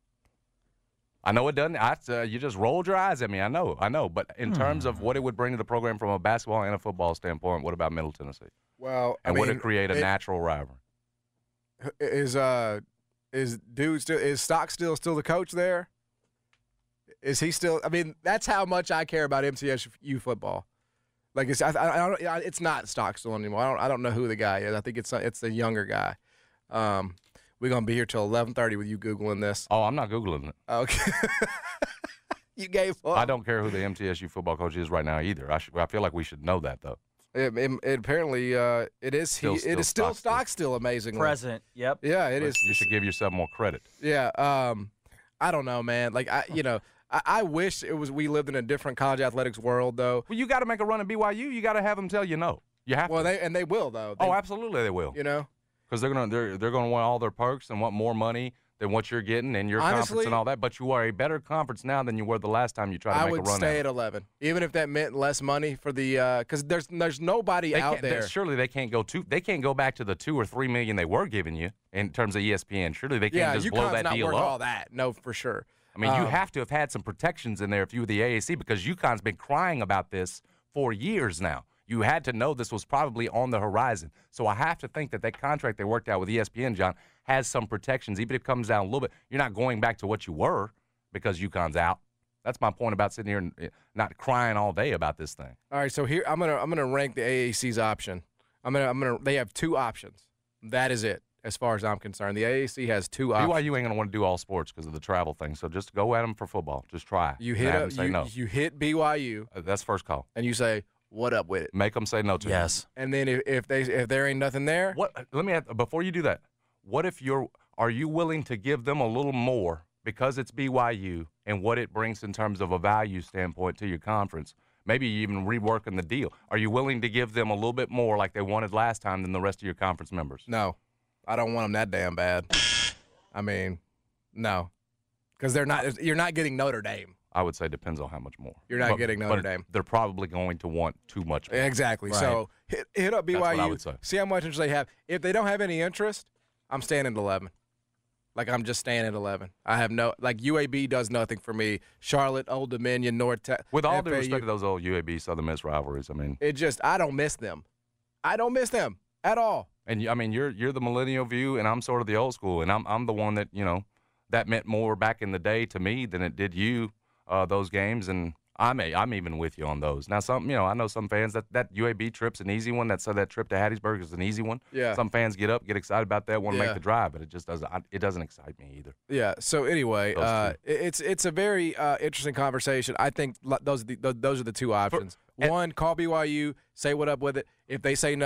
Speaker 8: I know it doesn't. I, uh, you just rolled your eyes at me. I know. I know. But in hmm. terms of what it would bring to the program from a basketball and a football standpoint, what about Middle Tennessee?
Speaker 9: Well,
Speaker 8: and
Speaker 9: I
Speaker 8: would
Speaker 9: mean,
Speaker 8: it create a
Speaker 9: it,
Speaker 8: natural rivalry?
Speaker 9: Is uh is dude still is Stock still still the coach there? Is he still? I mean, that's how much I care about M T S U football. Like it's I, I don't it's not Stockstill anymore. I don't I don't know who the guy is. I think it's it's the younger guy. Um, we're gonna be here till eleven thirty with you googling this.
Speaker 8: Oh, I'm not googling it.
Speaker 9: Okay. You gave up.
Speaker 8: I don't care who the M T S U football coach is right now either. I should, I feel like we should know that though.
Speaker 9: It, it, it apparently uh, it is
Speaker 8: Still,
Speaker 9: he,
Speaker 8: still
Speaker 9: it is still
Speaker 8: Stockstill.
Speaker 9: Stockstill amazingly
Speaker 3: Present. Yep.
Speaker 9: Yeah, it
Speaker 8: But
Speaker 9: is.
Speaker 8: You should give yourself more credit.
Speaker 9: Yeah. Um, I don't know, man. Like I, you know, I, I wish it was we lived in a different college athletics world, though.
Speaker 8: Well, you got to make a run at B Y U. You got to have them tell you no. You have
Speaker 9: Well,
Speaker 8: to.
Speaker 9: they and they will though. They,
Speaker 8: oh, absolutely, they will.
Speaker 9: You know,
Speaker 8: because they're gonna they're they're gonna want all their perks and want more money than what you're getting in your
Speaker 9: Honestly,
Speaker 8: conference and all that. But you are a better conference now than you were the last time you tried to
Speaker 9: I
Speaker 8: make
Speaker 9: would
Speaker 8: a run
Speaker 9: stay
Speaker 8: at
Speaker 9: at
Speaker 8: it.
Speaker 9: eleven, even if that meant less money for the because there's there's nobody
Speaker 8: They
Speaker 9: out
Speaker 8: can't- they-
Speaker 9: there.
Speaker 8: Surely they can't go two. They can't go back to the two or three million they were giving you in terms of E S P N. Surely they can't
Speaker 9: yeah,
Speaker 8: just blow
Speaker 9: UConn's
Speaker 8: that
Speaker 9: not
Speaker 8: deal
Speaker 9: worth
Speaker 8: up.
Speaker 9: all that. No, for sure.
Speaker 8: I mean, you
Speaker 9: Um,
Speaker 8: have to have had some protections in there if you were the A A C because UConn's been crying about this for years now. You had to know this was probably on the horizon. So I have to think that that contract they worked out with E S P N, John, has some protections. Even if it comes down a little bit, you're not going back to what you were because UConn's out. That's my point about sitting here and not crying all day about this thing.
Speaker 9: All right, so here I'm gonna I'm gonna rank the A A C's option. I'm gonna I'm gonna they have two options. That is it as far as I'm concerned. The A A C has two options.
Speaker 8: B Y U ain't gonna want to do all sports because of the travel thing. So just go at them for football. Just try.
Speaker 9: You
Speaker 8: And
Speaker 9: hit
Speaker 8: have
Speaker 9: up,
Speaker 8: them say
Speaker 9: you,
Speaker 8: no.
Speaker 9: you hit B Y U
Speaker 8: Uh, That's first call.
Speaker 9: and you say what up with it.
Speaker 8: Make them say no to you.
Speaker 3: Yes.
Speaker 9: And then if, if they if there ain't nothing there,
Speaker 8: What? Let me ask, before you do that. What if you're? Are you willing to give them a little more because it's B Y U and what it brings in terms of a value standpoint to your conference? Maybe even reworking the deal. Are you willing to give them a little bit more like they wanted last time than the rest of your conference members?
Speaker 9: no, I don't want them that damn bad. I mean, no, because they're not. You're not getting Notre Dame.
Speaker 8: I would say depends on how much more.
Speaker 9: You're not
Speaker 8: But-
Speaker 9: getting Notre
Speaker 8: but
Speaker 9: Dame.
Speaker 8: They're probably going to want too much more.
Speaker 9: Exactly.
Speaker 3: Right.
Speaker 9: So hit, hit up B Y U.
Speaker 8: That's what I would say.
Speaker 9: See how much interest they have. If they don't have any interest, I'm staying at eleven. Like I'm just staying at eleven. I have no like U A B does nothing for me. Charlotte, Old Dominion, North Tech.
Speaker 8: With all due
Speaker 9: F A U,
Speaker 8: respect to those old U A B Southern Miss rivalries, I mean,
Speaker 9: it just I don't miss them. I don't miss them at all.
Speaker 8: and you- I mean, you're you're the millennial view, and I'm sort of the old school, and I'm I'm the one that you know that meant more back in the day to me than it did you. Uh, those games, and I'm a, I'm even with you on those. Now, some you know, I know some fans that that U A B trip's an easy one. That so that trip to Hattiesburg is an easy one.
Speaker 9: Yeah.
Speaker 8: Some fans get up, get excited about that, want to
Speaker 9: Yeah.
Speaker 8: make the drive, but it just doesn't. I, it doesn't excite me either.
Speaker 9: Yeah. So anyway,
Speaker 8: Those
Speaker 9: uh,
Speaker 8: two.
Speaker 9: it- it's it's a very uh, interesting conversation. I think lo- those are the th- those are the two options.
Speaker 8: and-
Speaker 9: One, call B Y U, say what up with it. If they say no,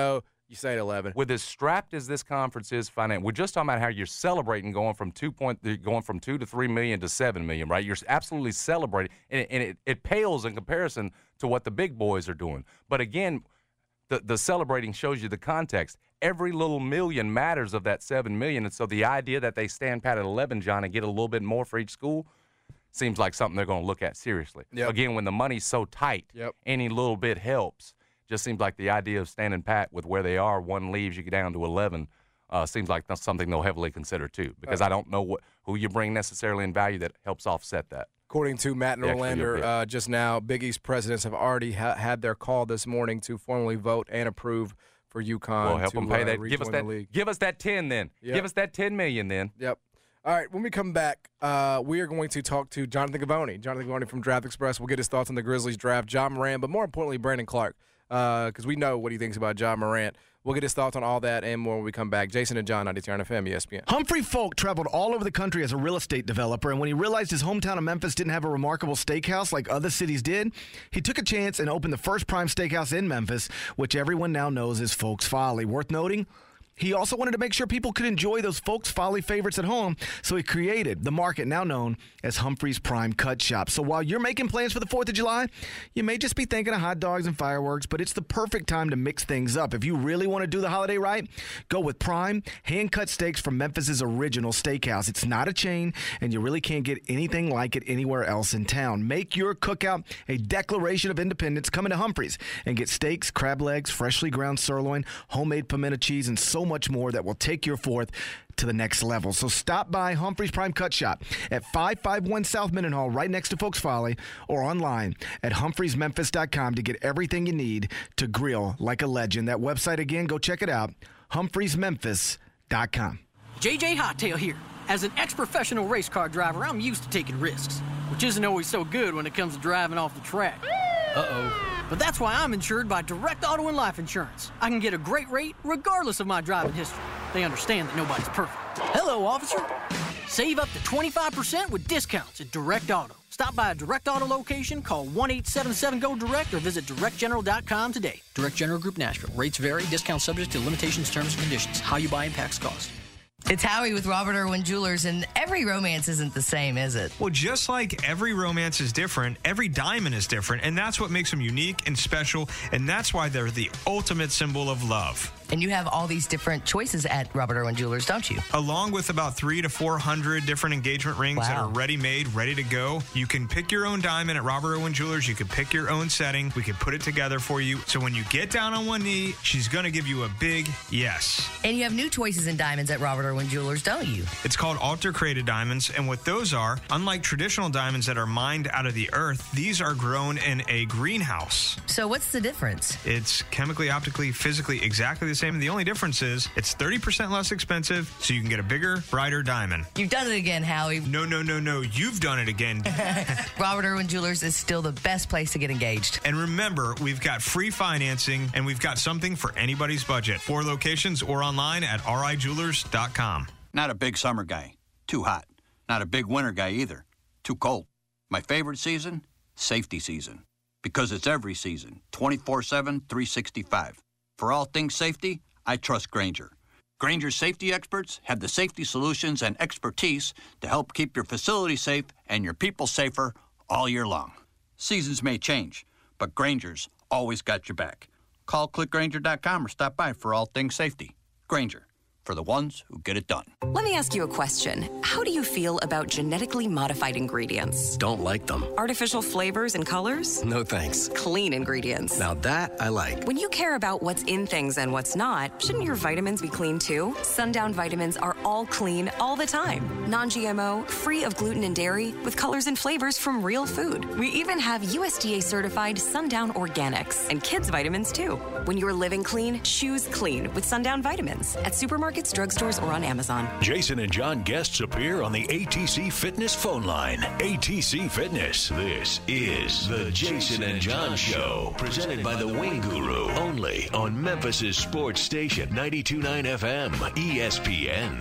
Speaker 9: You say eleven.
Speaker 8: With as strapped as this conference is financially, we're just talking about how you're celebrating going from two point, going from two to three million to seven million, right? You're absolutely celebrating, and, it, and it, it pales in comparison to what the big boys are doing. But again, the the celebrating shows you the context. Every little million matters of that seven million, and so the idea that they stand pat at eleven, John, and get a little bit more for each school seems like something they're going to look at seriously.
Speaker 9: Yep.
Speaker 8: Again, when the money's so tight,
Speaker 9: yep.
Speaker 8: any little bit helps. Just seems like the idea of standing pat with where they are, one leaves you get down to eleven, uh, seems like that's something they'll heavily consider too. Because uh, I don't know what who you bring necessarily in value that helps offset that.
Speaker 9: According to Matt Norlander uh, just now, Big East presidents have already ha- had their call this morning to formally vote and approve for UConn.
Speaker 8: Well, help
Speaker 9: to,
Speaker 8: them pay
Speaker 9: uh,
Speaker 8: that. Give us that.
Speaker 9: League.
Speaker 8: Give us that ten then.
Speaker 9: Yep.
Speaker 8: Give us that ten million then.
Speaker 9: Yep. All right, when we come back, uh, we are going to talk to Jonathan Givony. Jonathan Givony from Draft Express. We'll get his thoughts on the Grizzlies draft, Ja Morant, but more importantly, Brandon Clark, because uh, we know what he thinks about Ja Morant. We'll get his thoughts on all that and more when we come back. Jason and John, ninety-two F M, E S P N.
Speaker 3: Humphrey Folk traveled all over the country as a real estate developer, and when he realized his hometown of Memphis didn't have a remarkable steakhouse like other cities did, he took a chance and opened the first prime steakhouse in Memphis, which everyone now knows is Folk's Folly. Worth noting, he also wanted to make sure people could enjoy those Folk's Folly favorites at home, so he created the market now known as Humphrey's Prime Cut Shop. So while you're making plans for the fourth of July, you may just be thinking of hot dogs and fireworks, but it's the perfect time to mix things up. If you really want to do the holiday right, go with prime hand-cut steaks from Memphis's original steakhouse. It's not a chain, and you really can't get anything like it anywhere else in town. Make your cookout a declaration of independence. Come into Humphrey's and get steaks, crab legs, freshly ground sirloin, homemade pimento cheese, and so much more that will take your fourth to the next level. So stop by Humphrey's Prime Cut Shop at five fifty-one South Mendenhall, right next to Folk's Folly, or online at humphreys memphis dot com to get everything you need to grill like a legend. That website again, go check it out, humphreys memphis dot com.
Speaker 10: J J Hottail here. As an ex-professional race car driver, I'm used to taking risks, which isn't always so good when it comes to driving off the track. Uh-oh. But that's why I'm insured by Direct Auto and Life Insurance. I can get a great rate regardless of my driving history. They understand that nobody's perfect. Hello, officer. Save up to twenty-five percent with discounts at Direct Auto. Stop by a Direct Auto location, call one eight seven seven G O direct, or visit direct general dot com today. Direct General Group Nashville. Rates vary. Discounts subject to limitations, terms, and conditions. How you buy impacts cost.
Speaker 11: It's Howie with Robert Irwin Jewelers, and every romance isn't the same, is it?
Speaker 12: Well, just like every romance is different, every diamond is different, and that's what makes them unique and special, and that's why they're the ultimate symbol of love.
Speaker 11: And you have all these different choices at Robert Irwin Jewelers, don't you?
Speaker 12: Along with about three to four hundred different engagement rings wow. that are ready-made, ready to go. You can pick your own diamond at Robert Irwin Jewelers. You can pick your own setting. We can put it together for you. So when you get down on one knee, she's going to give you a big yes.
Speaker 11: And you have new choices in diamonds at Robert Irwin Jewelers, don't you?
Speaker 12: It's called altar-created diamonds, and what those are, unlike traditional diamonds that are mined out of the earth, these are grown in a greenhouse.
Speaker 11: So what's the difference?
Speaker 12: It's chemically, optically, physically exactly the same. The only difference is it's thirty percent less expensive, so you can get a bigger, brighter diamond.
Speaker 11: You've done it again, Howie.
Speaker 12: No, no, no, no. You've done it again.
Speaker 11: Robert Irwin Jewelers is still the best place to get engaged.
Speaker 12: And remember, we've got free financing, and we've got something for anybody's budget. Four locations or online at r i jewelers dot com.
Speaker 13: Not a big summer guy. Too hot. Not a big winter guy either. Too cold. My favorite season? Safety season. Because it's every season. twenty-four seven, three sixty-five. For all things safety, I trust Grainger. Grainger's safety experts have the safety solutions and expertise to help keep your facility safe and your people safer all year long. Seasons may change, but Grainger's always got your back. Call click grainger dot com or stop by for all things safety. Grainger, for the ones who get it done.
Speaker 14: Let me ask you a question. How do you feel about genetically modified ingredients?
Speaker 15: Don't like them.
Speaker 14: Artificial flavors and colors?
Speaker 15: No thanks.
Speaker 14: Clean ingredients.
Speaker 15: Now that I like.
Speaker 14: When you care about what's in things and what's not, shouldn't your vitamins be clean too? Sundown vitamins are all clean all the time. Non-G M O, free of gluten and dairy, with colors and flavors from real food. We even have U S D A certified Sundown Organics and kids vitamins too. When you're living clean, choose clean with Sundown vitamins at supermarkets, drugstores, or on Amazon.
Speaker 6: Jason and John guests appear on the A T C Fitness phone line. A T C Fitness. This is the Jason and John Show, presented by the Wing Guru, only on Memphis's sports station, ninety-two point nine F M, E S P N.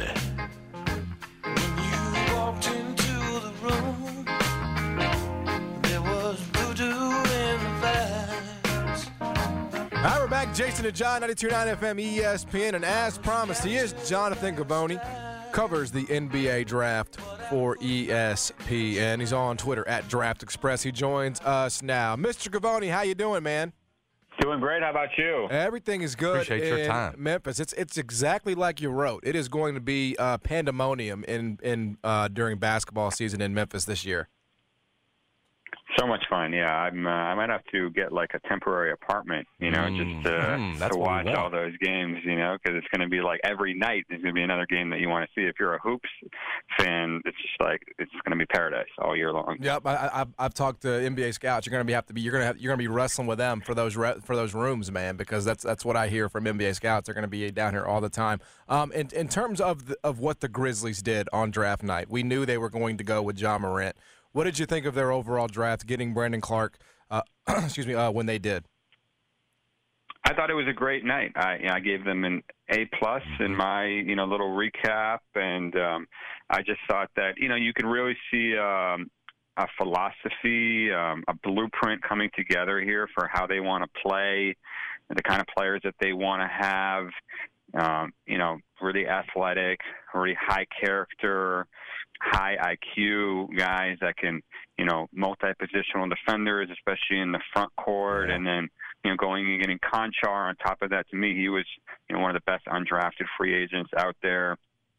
Speaker 9: All right, we're back. Jason and John, ninety-two point nine F M E S P N. And as promised, he is Jonathan Givony, covers the N B A draft for E S P N. He's on Twitter at Draft Express. He joins us now. Mister Givony, how you doing, man?
Speaker 15: Doing great. How about you?
Speaker 9: Everything is good
Speaker 8: Appreciate
Speaker 9: in
Speaker 8: your time.
Speaker 9: Memphis. It's it's exactly like you wrote. It is going to be uh, pandemonium in in uh, during basketball season in Memphis this year.
Speaker 15: So much fun, yeah. I'm. Uh, I might have to get like a temporary apartment, you know,
Speaker 8: Mm,
Speaker 15: just to,
Speaker 8: mm, that's
Speaker 15: to
Speaker 8: what we
Speaker 15: watch
Speaker 8: want.
Speaker 15: all those games, you know, because it's going to be like every night there's going to be another game that you want to see. If you're a hoops fan, it's just like it's going to be paradise all year long.
Speaker 9: Yep, I, I, I've talked to N B A scouts. You're going to be have to be. You're going to have. You're going to be wrestling with them for those re, for those rooms, man, because that's that's what I hear from N B A scouts. They're going to be down here all the time. Um, in in terms of the, of what the Grizzlies did on draft night, we knew they were going to go with Ja Morant. What did you think of their overall draft, getting Brandon Clark? Uh, excuse me, uh, when they did.
Speaker 15: I thought it was a great night. I, you know, I gave them an A plus in my, you know, little recap, and um, I just thought that, you know, you can really see um, a philosophy, um, a blueprint coming together here for how they want to play, the kind of players that they want to have. Um, you know, really athletic, really high character, high I Q guys that can, you know, multi-positional defenders, especially in the front court, yeah. and then, you know, going and getting Conchar on top of that. To me, he was, you know, one of the best undrafted free agents out there.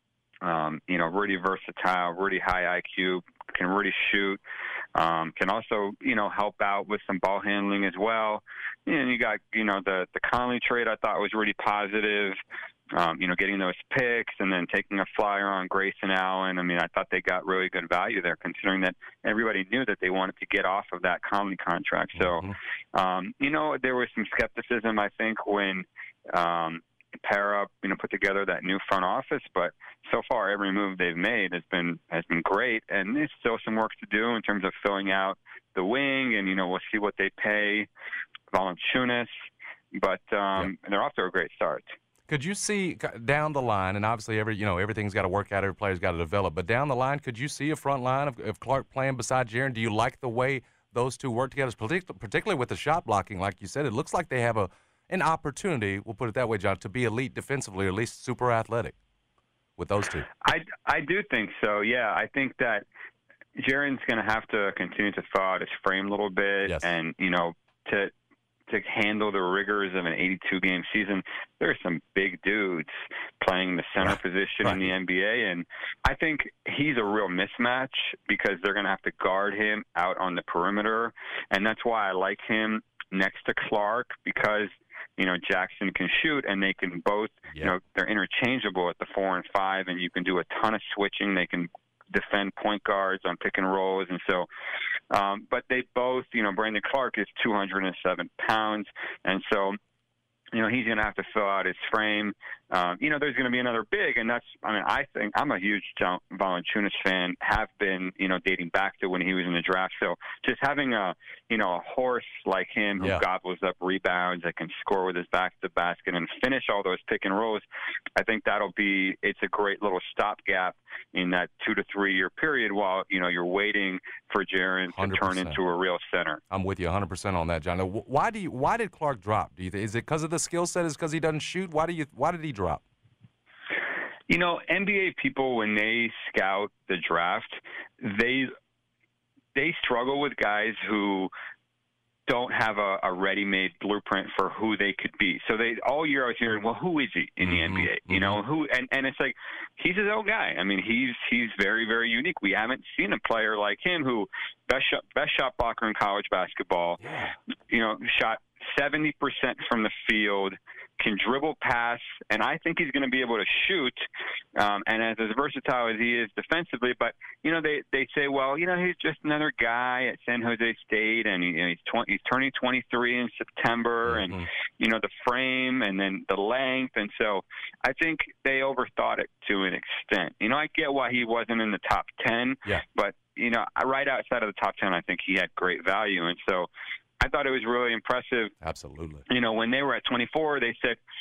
Speaker 15: Um, you know, really versatile, really high I Q, can really shoot, um, can also, you know, help out with some ball handling as well. And you got, you know, the, the Conley trade I thought was really positive, um, you know, getting those picks and then taking a flyer on Grayson Allen. I mean, I thought they got really good value there, considering that everybody knew that they wanted to get off of that Conley contract. So, um, you know, there was some skepticism, I think, when um, Para, you know, put together that new front office, but so far every move they've made has been has been great, and there's still some work to do in terms of filling out the wing, and you know, we'll see what they pay Valanciunas, but um,
Speaker 8: yep.
Speaker 15: they're off to a great start.
Speaker 8: Could you see down the line, and obviously every you know everything's got to work out, every player's got to develop, but down the line, could you see a front line of, of Clark playing beside Jaren? Do you like the way those two work together, particularly with the shot blocking? Like you said, it looks like they have a an opportunity, we'll put it that way, John, to be elite defensively, or at least super athletic with those two.
Speaker 15: I, I do think so, yeah. I think that Jaren's going to have to continue to thaw out his frame a little bit,
Speaker 8: yes.
Speaker 15: and, you know, to to handle the rigors of an eighty-two game season. There are some big dudes playing the center right. position right. in the N B A, and I think he's a real mismatch because they're going to have to guard him out on the perimeter, and that's why I like him next to Clark, because you know, Jackson can shoot, and they can both, yep. you know, they're interchangeable at the four and five, and you can do a ton of switching. They can defend point guards on pick and rolls, and so, um, but they both, you know, Brandon Clark is two hundred seven pounds, and so, you know, he's going to have to fill out his frame. Um, you know, there's going to be another big, and that's, I mean, I think I'm a huge John Valanciunas fan, have been, you know, dating back to when he was in the draft. So just having a, you know, a horse like him who yeah. gobbles up rebounds, that can score with his back to the basket and finish all those pick and rolls, I think that'll be, it's a great little stopgap in that two to three year period while, you know, you're waiting for Jaren to
Speaker 8: one hundred percent
Speaker 15: turn into a real center.
Speaker 8: I'm with you one hundred percent on that, John. Now, why do you, why did Clark drop? Do you think, is it because of the skill set? Is it because he doesn't shoot? Why do you, why did he drop?
Speaker 15: You know, N B A people, when they scout the draft, they they struggle with guys who don't have a, a ready-made blueprint for who they could be. So they all year I was hearing, well, who is he in the mm-hmm. N B A? You know, who and, and it's like he's his own guy. I mean, he's he's very, very unique. We haven't seen a player like him who best shot, best shot blocker in college basketball. Yeah. You know, shot seventy percent from the field, can dribble, pass, and I think he's going to be able to shoot, um, and as, as versatile as he is defensively. But, you know, they, they say, well, you know, he's just another guy at San Jose State, and he, you know, he's, twenty, he's turning twenty-three in September, mm-hmm. and, you know, the frame and then the length. And so I think they overthought it to an extent. You know, I get why he wasn't in the top ten,
Speaker 8: yeah.
Speaker 15: but, you know, right outside of the top ten, I think he had great value. And so I thought it was really impressive.
Speaker 8: Absolutely.
Speaker 15: You know, when they were at twenty-four, they said,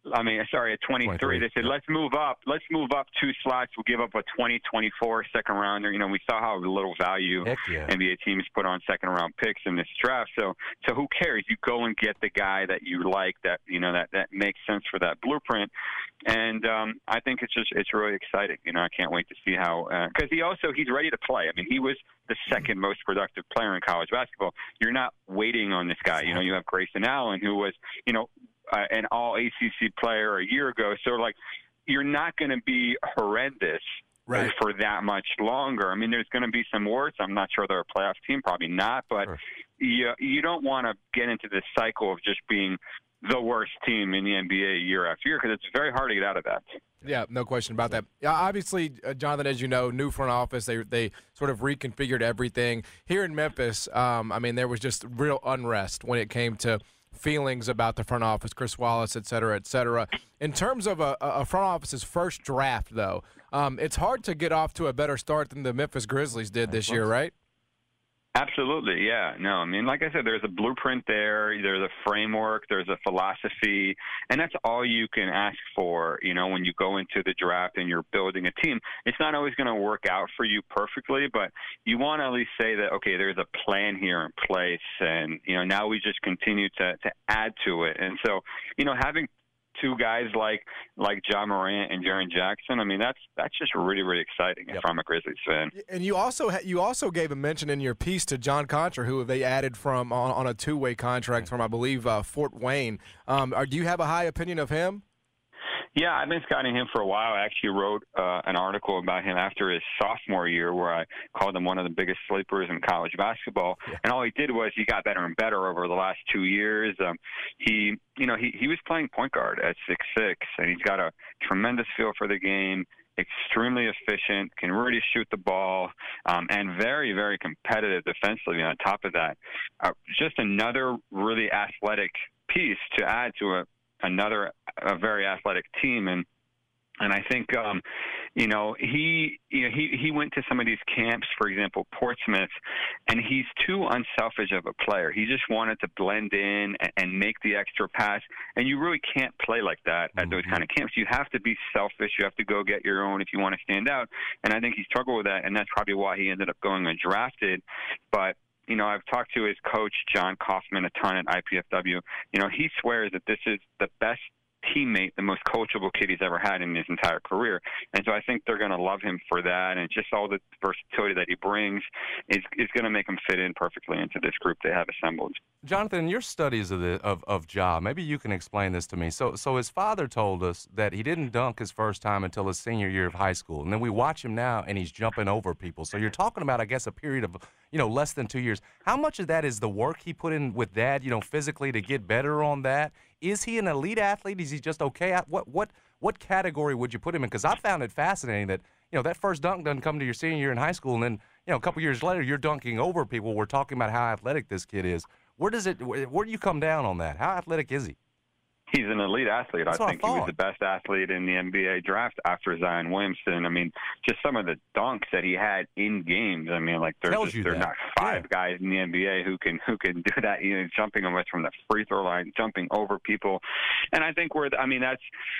Speaker 15: I mean, sorry, at twenty-three. twenty-three. They said, let's move up. Let's move up two slots. We'll give up a twenty twenty-four second rounder. You know, we saw how little value
Speaker 8: yeah.
Speaker 15: N B A teams put on second round picks in this draft. So, so who cares? You go and get the guy that you like, that you know that that makes sense for that blueprint. And um, I think it's just it's really exciting. You know, I can't wait to see how because uh, he also he's ready to play. I mean, he was the second most productive player in college basketball. You're not waiting on this guy. You know, you have Grayson Allen, who was you know. Uh, an all A C C player a year ago. So, like, you're not going to be horrendous
Speaker 9: right.
Speaker 15: for that much longer. I mean, there's going to be some worse. I'm not sure they're a playoff team, probably not. But
Speaker 8: sure.
Speaker 15: you, you don't want to get into this cycle of just being the worst team in the N B A year after year because it's very hard to get out of that.
Speaker 9: Yeah, no question about that. Yeah, obviously, uh, Jonathan, as you know, new front office, they they sort of reconfigured everything. Here in Memphis, um, I mean, there was just real unrest when it came to feelings about the front office, Chris Wallace, et cetera, et cetera. In terms of a, a front office's first draft, though, um, it's hard to get off to a better start than the Memphis Grizzlies did this year, right?
Speaker 15: Absolutely, yeah. No, I mean, like I said, there's a blueprint there, there's a framework, there's a philosophy, and that's all you can ask for, you know, when you go into the draft and you're building a team. It's not always going to work out for you perfectly, but you want to at least say that, okay, there's a plan here in place, and, you know, now we just continue to, to add to it. And so, you know, having two guys like like Ja Morant and Jaren Jackson, I mean, that's that's just really, really exciting yep. if I'm a Grizzlies fan.
Speaker 9: And you also ha- you also gave a mention in your piece to John Contra, who they added from on, on a two-way contract from, I believe, uh, Fort Wayne. Um, are, do you have a high opinion of him?
Speaker 15: Yeah, I've been scouting him for a while. I actually wrote uh, an article about him after his sophomore year where I called him one of the biggest sleepers in college basketball. Yeah. And all he did was he got better and better over the last two years. Um, he, you know, he, he was playing point guard at six foot six, and he's got a tremendous feel for the game, extremely efficient, can really shoot the ball, um, and very, very competitive defensively on top of that. Uh, just another really athletic piece to add to a another a very athletic team. And and I think um you know he you know he he went to some of these camps, for example Portsmouth, and he's too unselfish of a player. He just wanted to blend in and, and make the extra pass, and you really can't play like that at those kind of camps. You have to be selfish. You have to go get your own if you want to stand out, and I think he struggled with that, and that's probably why he ended up going undrafted. But you know, I've talked to his coach, John Kaufman, a ton at I P F W. You know, he swears that this is the best teammate, the most coachable kid he's ever had in his entire career. And so I think they're going to love him for that. And just all the versatility that he brings is, is going to make him fit in perfectly into this group they have assembled.
Speaker 8: Jonathan, in your studies of the of, of Ja, maybe you can explain this to me. So so his father told us that he didn't dunk his first time until his senior year of high school. And then we watch him now, and he's jumping over people. So you're talking about, I guess, a period of, you know, less than two years. How much of that is the work he put in with Dad, you know, physically to get better on that? Is he an elite athlete? Is he just okay? What what what category would you put him in? Because I found it fascinating that, you know, that first dunk doesn't come to your senior year in high school, and then, you know, a couple years later you're dunking over people. We're talking about how athletic this kid is. Where does it? Where do you come down on that? How athletic is he?
Speaker 15: He's an elite athlete.
Speaker 8: That's
Speaker 15: I think
Speaker 8: I
Speaker 15: he was the best athlete in the N B A draft after Zion Williamson. I mean, just some of the dunks that he had in games. I mean, like there's just, there's not five yeah. guys in the N B A who can who can do that. You know, jumping away from the free throw line, jumping over people, and I think we're. I mean, that's.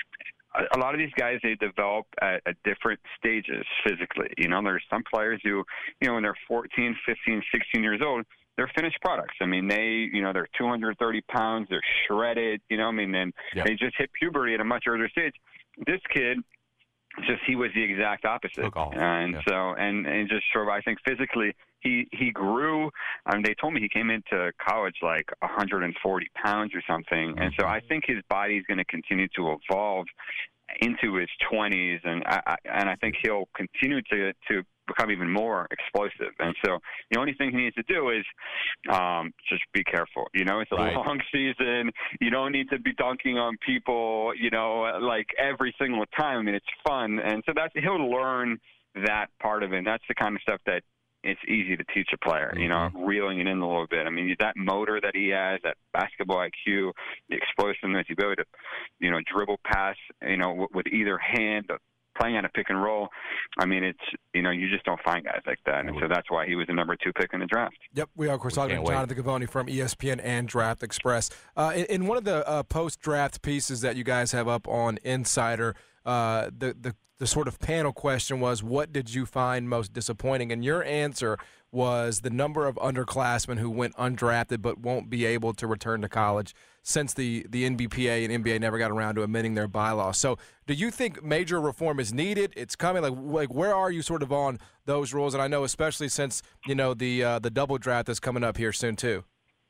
Speaker 15: A lot of these guys, they develop at, at different stages physically. You know, there's some players who, you know, when they're fourteen, fifteen, sixteen years old, they're finished products. I mean, they, you know, they're two hundred thirty pounds, they're shredded, you know, I mean, then yeah. they just hit puberty at a much earlier stage. This kid, just he was the exact opposite. And yeah. so, and, and just sort of, I think physically, he, he grew. Um, they told me he came into college like one hundred forty pounds or something. Mm-hmm. And so I think his body's going to continue to evolve into his twenties, and I, I and I think he'll continue to to become even more explosive. And so the only thing he needs to do is um, just be careful. You know, it's a right. long season. You don't need to be dunking on people, you know, like every single time. I mean, it's fun. And so that's he'll learn that part of it. And that's the kind of stuff that it's easy to teach a player, you know, mm-hmm. reeling it in a little bit. I mean, that motor that he has, that basketball I Q, the explosiveness, the ability to, you know, dribble pass, you know, w- with either hand, playing on a pick and roll, I mean, it's, you know, you just don't find guys like that. And so that's why he was the number two pick in the draft.
Speaker 9: Yep, we are, of course, talking to Jonathan Givony from E S P N and Draft Express. Uh, in, in one of the uh, post-draft pieces that you guys have up on Insider, uh, the, the, the sort of panel question was, what did you find most disappointing? And your answer was the number of underclassmen who went undrafted but won't be able to return to college since the, the N B P A and N B A never got around to amending their bylaws. So do you think major reform is needed? It's coming. Like, like where are you sort of on those rules? And I know especially since, you know, the uh, the double draft is coming up here soon too.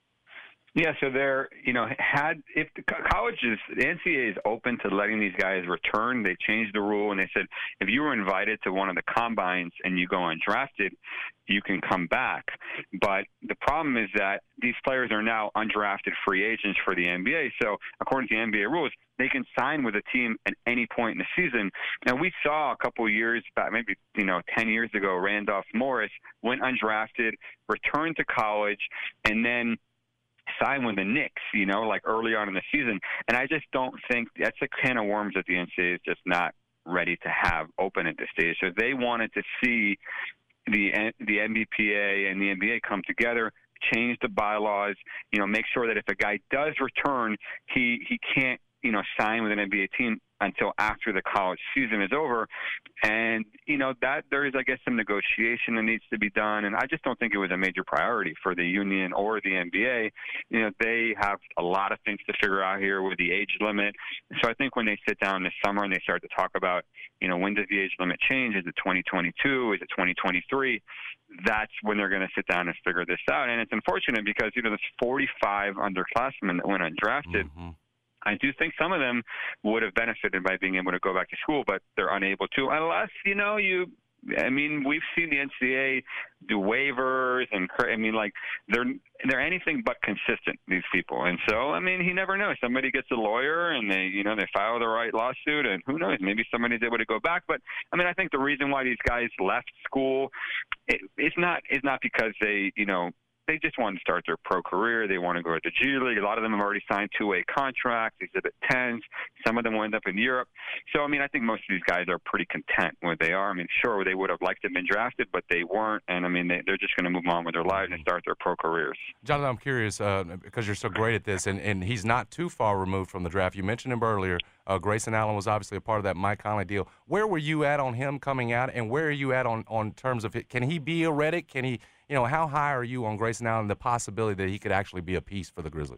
Speaker 15: Yeah, so they're, you know, had if the colleges, the N C A A is open to letting these guys return. They changed the rule and they said if you were invited to one of the combines and you go undrafted, you can come back. But the problem is that these players are now undrafted free agents for the N B A. So according to the N B A rules, they can sign with a team at any point in the season. Now, we saw a couple of years back, maybe, you know, ten years ago, Randolph Morris went undrafted, returned to college, and then sign with the Knicks, you know, like early on in the season. And I just don't think that's a can of worms that the N C A A is just not ready to have open at this stage. So they wanted to see the the N B P A and the N B A come together, change the bylaws, you know, make sure that if a guy does return, he he can't, you know, sign with an N B A team until after the college season is over. And, you know, that there is, I guess, some negotiation that needs to be done. And I just don't think it was a major priority for the union or the N B A. You know, they have a lot of things to figure out here with the age limit. So I think when they sit down this summer and they start to talk about, you know, when does the age limit change? Is it twenty twenty-two? Is it twenty twenty-three? That's when they're going to sit down and figure this out. And it's unfortunate because, you know, there's forty-five underclassmen that went undrafted. Mm-hmm. I do think some of them would have benefited by being able to go back to school, but they're unable to unless, you know, you – I mean, we've seen the N C A A do waivers and – I mean, like, they're they're anything but consistent, these people. And so, I mean, he never knows. Somebody gets a lawyer and they, you know, they file the right lawsuit, and who knows, maybe somebody's able to go back. But, I mean, I think the reason why these guys left school it, it's not it's not because they, you know – they just want to start their pro career. They want to go to the G League. A lot of them have already signed two-way contracts, Exhibit tens. Some of them will end up in Europe. So, I mean, I think most of these guys are pretty content where they are. I mean, sure, they would have liked to have been drafted, but they weren't. And, I mean, they, they're just going to move on with their lives and start their pro careers.
Speaker 8: Jonathan, I'm curious, uh, because you're so great at this, and, and he's not too far removed from the draft. You mentioned him earlier. Uh, Grayson Allen was obviously a part of that Mike Conley deal. Where were you at on him coming out, and where are you at on, on terms of it? Can he be a Redick? Can he – you know, how high are you on Grayson Allen, the possibility that he could actually be a piece for the Grizzlies?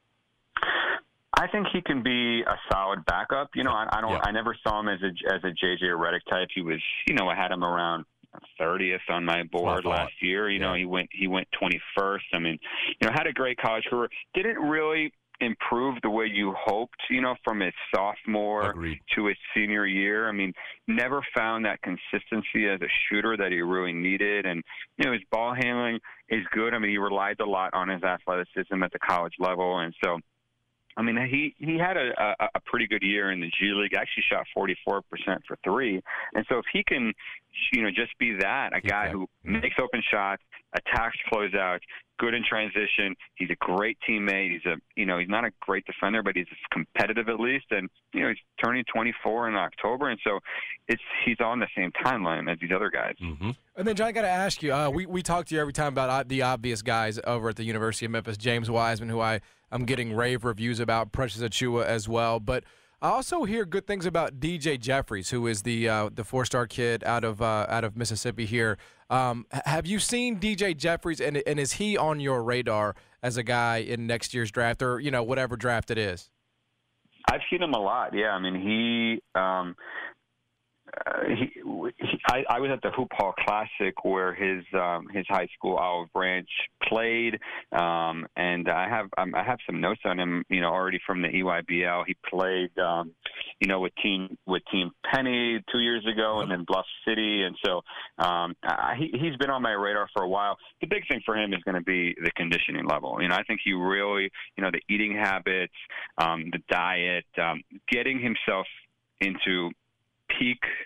Speaker 15: I think he can be a solid backup. You know, I, I don't. Yeah. I never saw him as a as a J J Redick type. He was, you know, I had him around thirtieth on my board last year. You yeah. know, he went he went twenty-first. I mean, you know, had a great college career. Didn't really improve the way you hoped, you know, from his sophomore Agreed. to his senior year. I mean, never found that consistency as a shooter that he really needed. And, you know, his ball handling is good. I mean, he relied a lot on his athleticism at the college level. And so, I mean, he, he had a, a, a pretty good year in the G League, actually shot forty-four percent for three. And so if he can, you know, just be that, a guy who makes open shots, attacks closeouts, good in transition. He's a great teammate. He's a, you know, he's not a great defender, but he's competitive at least. And, you know, he's turning twenty-four in October. And so it's, he's on the same timeline as these other guys.
Speaker 9: Mm-hmm. And then, John, I got to ask you, uh, we, we talk to you every time about the obvious guys over at the University of Memphis, James Wiseman, who I, I'm getting rave reviews about, Precious Achiuwa as well. But I also hear good things about D J Jeffries, who is the uh, the four-star kid out of uh, out of Mississippi here. Um, have you seen D J Jeffries, and, and is he on your radar as a guy in next year's draft, or, you know, whatever draft it is?
Speaker 15: I've seen him a lot, yeah. I mean, he um, – Uh, he, he, I, I was at the Hoop Hall Classic where his um, his high school Olive Branch played, um, and I have um, I have some notes on him, you know, already from the E Y B L. He played, um, you know, with Team with Team Penny two years ago, and then Bluff City, and so um, I, he, he's been on my radar for a while. The big thing for him is going to be the conditioning level. You know, I think he really, you know, the eating habits, um, the diet, um, getting himself into peak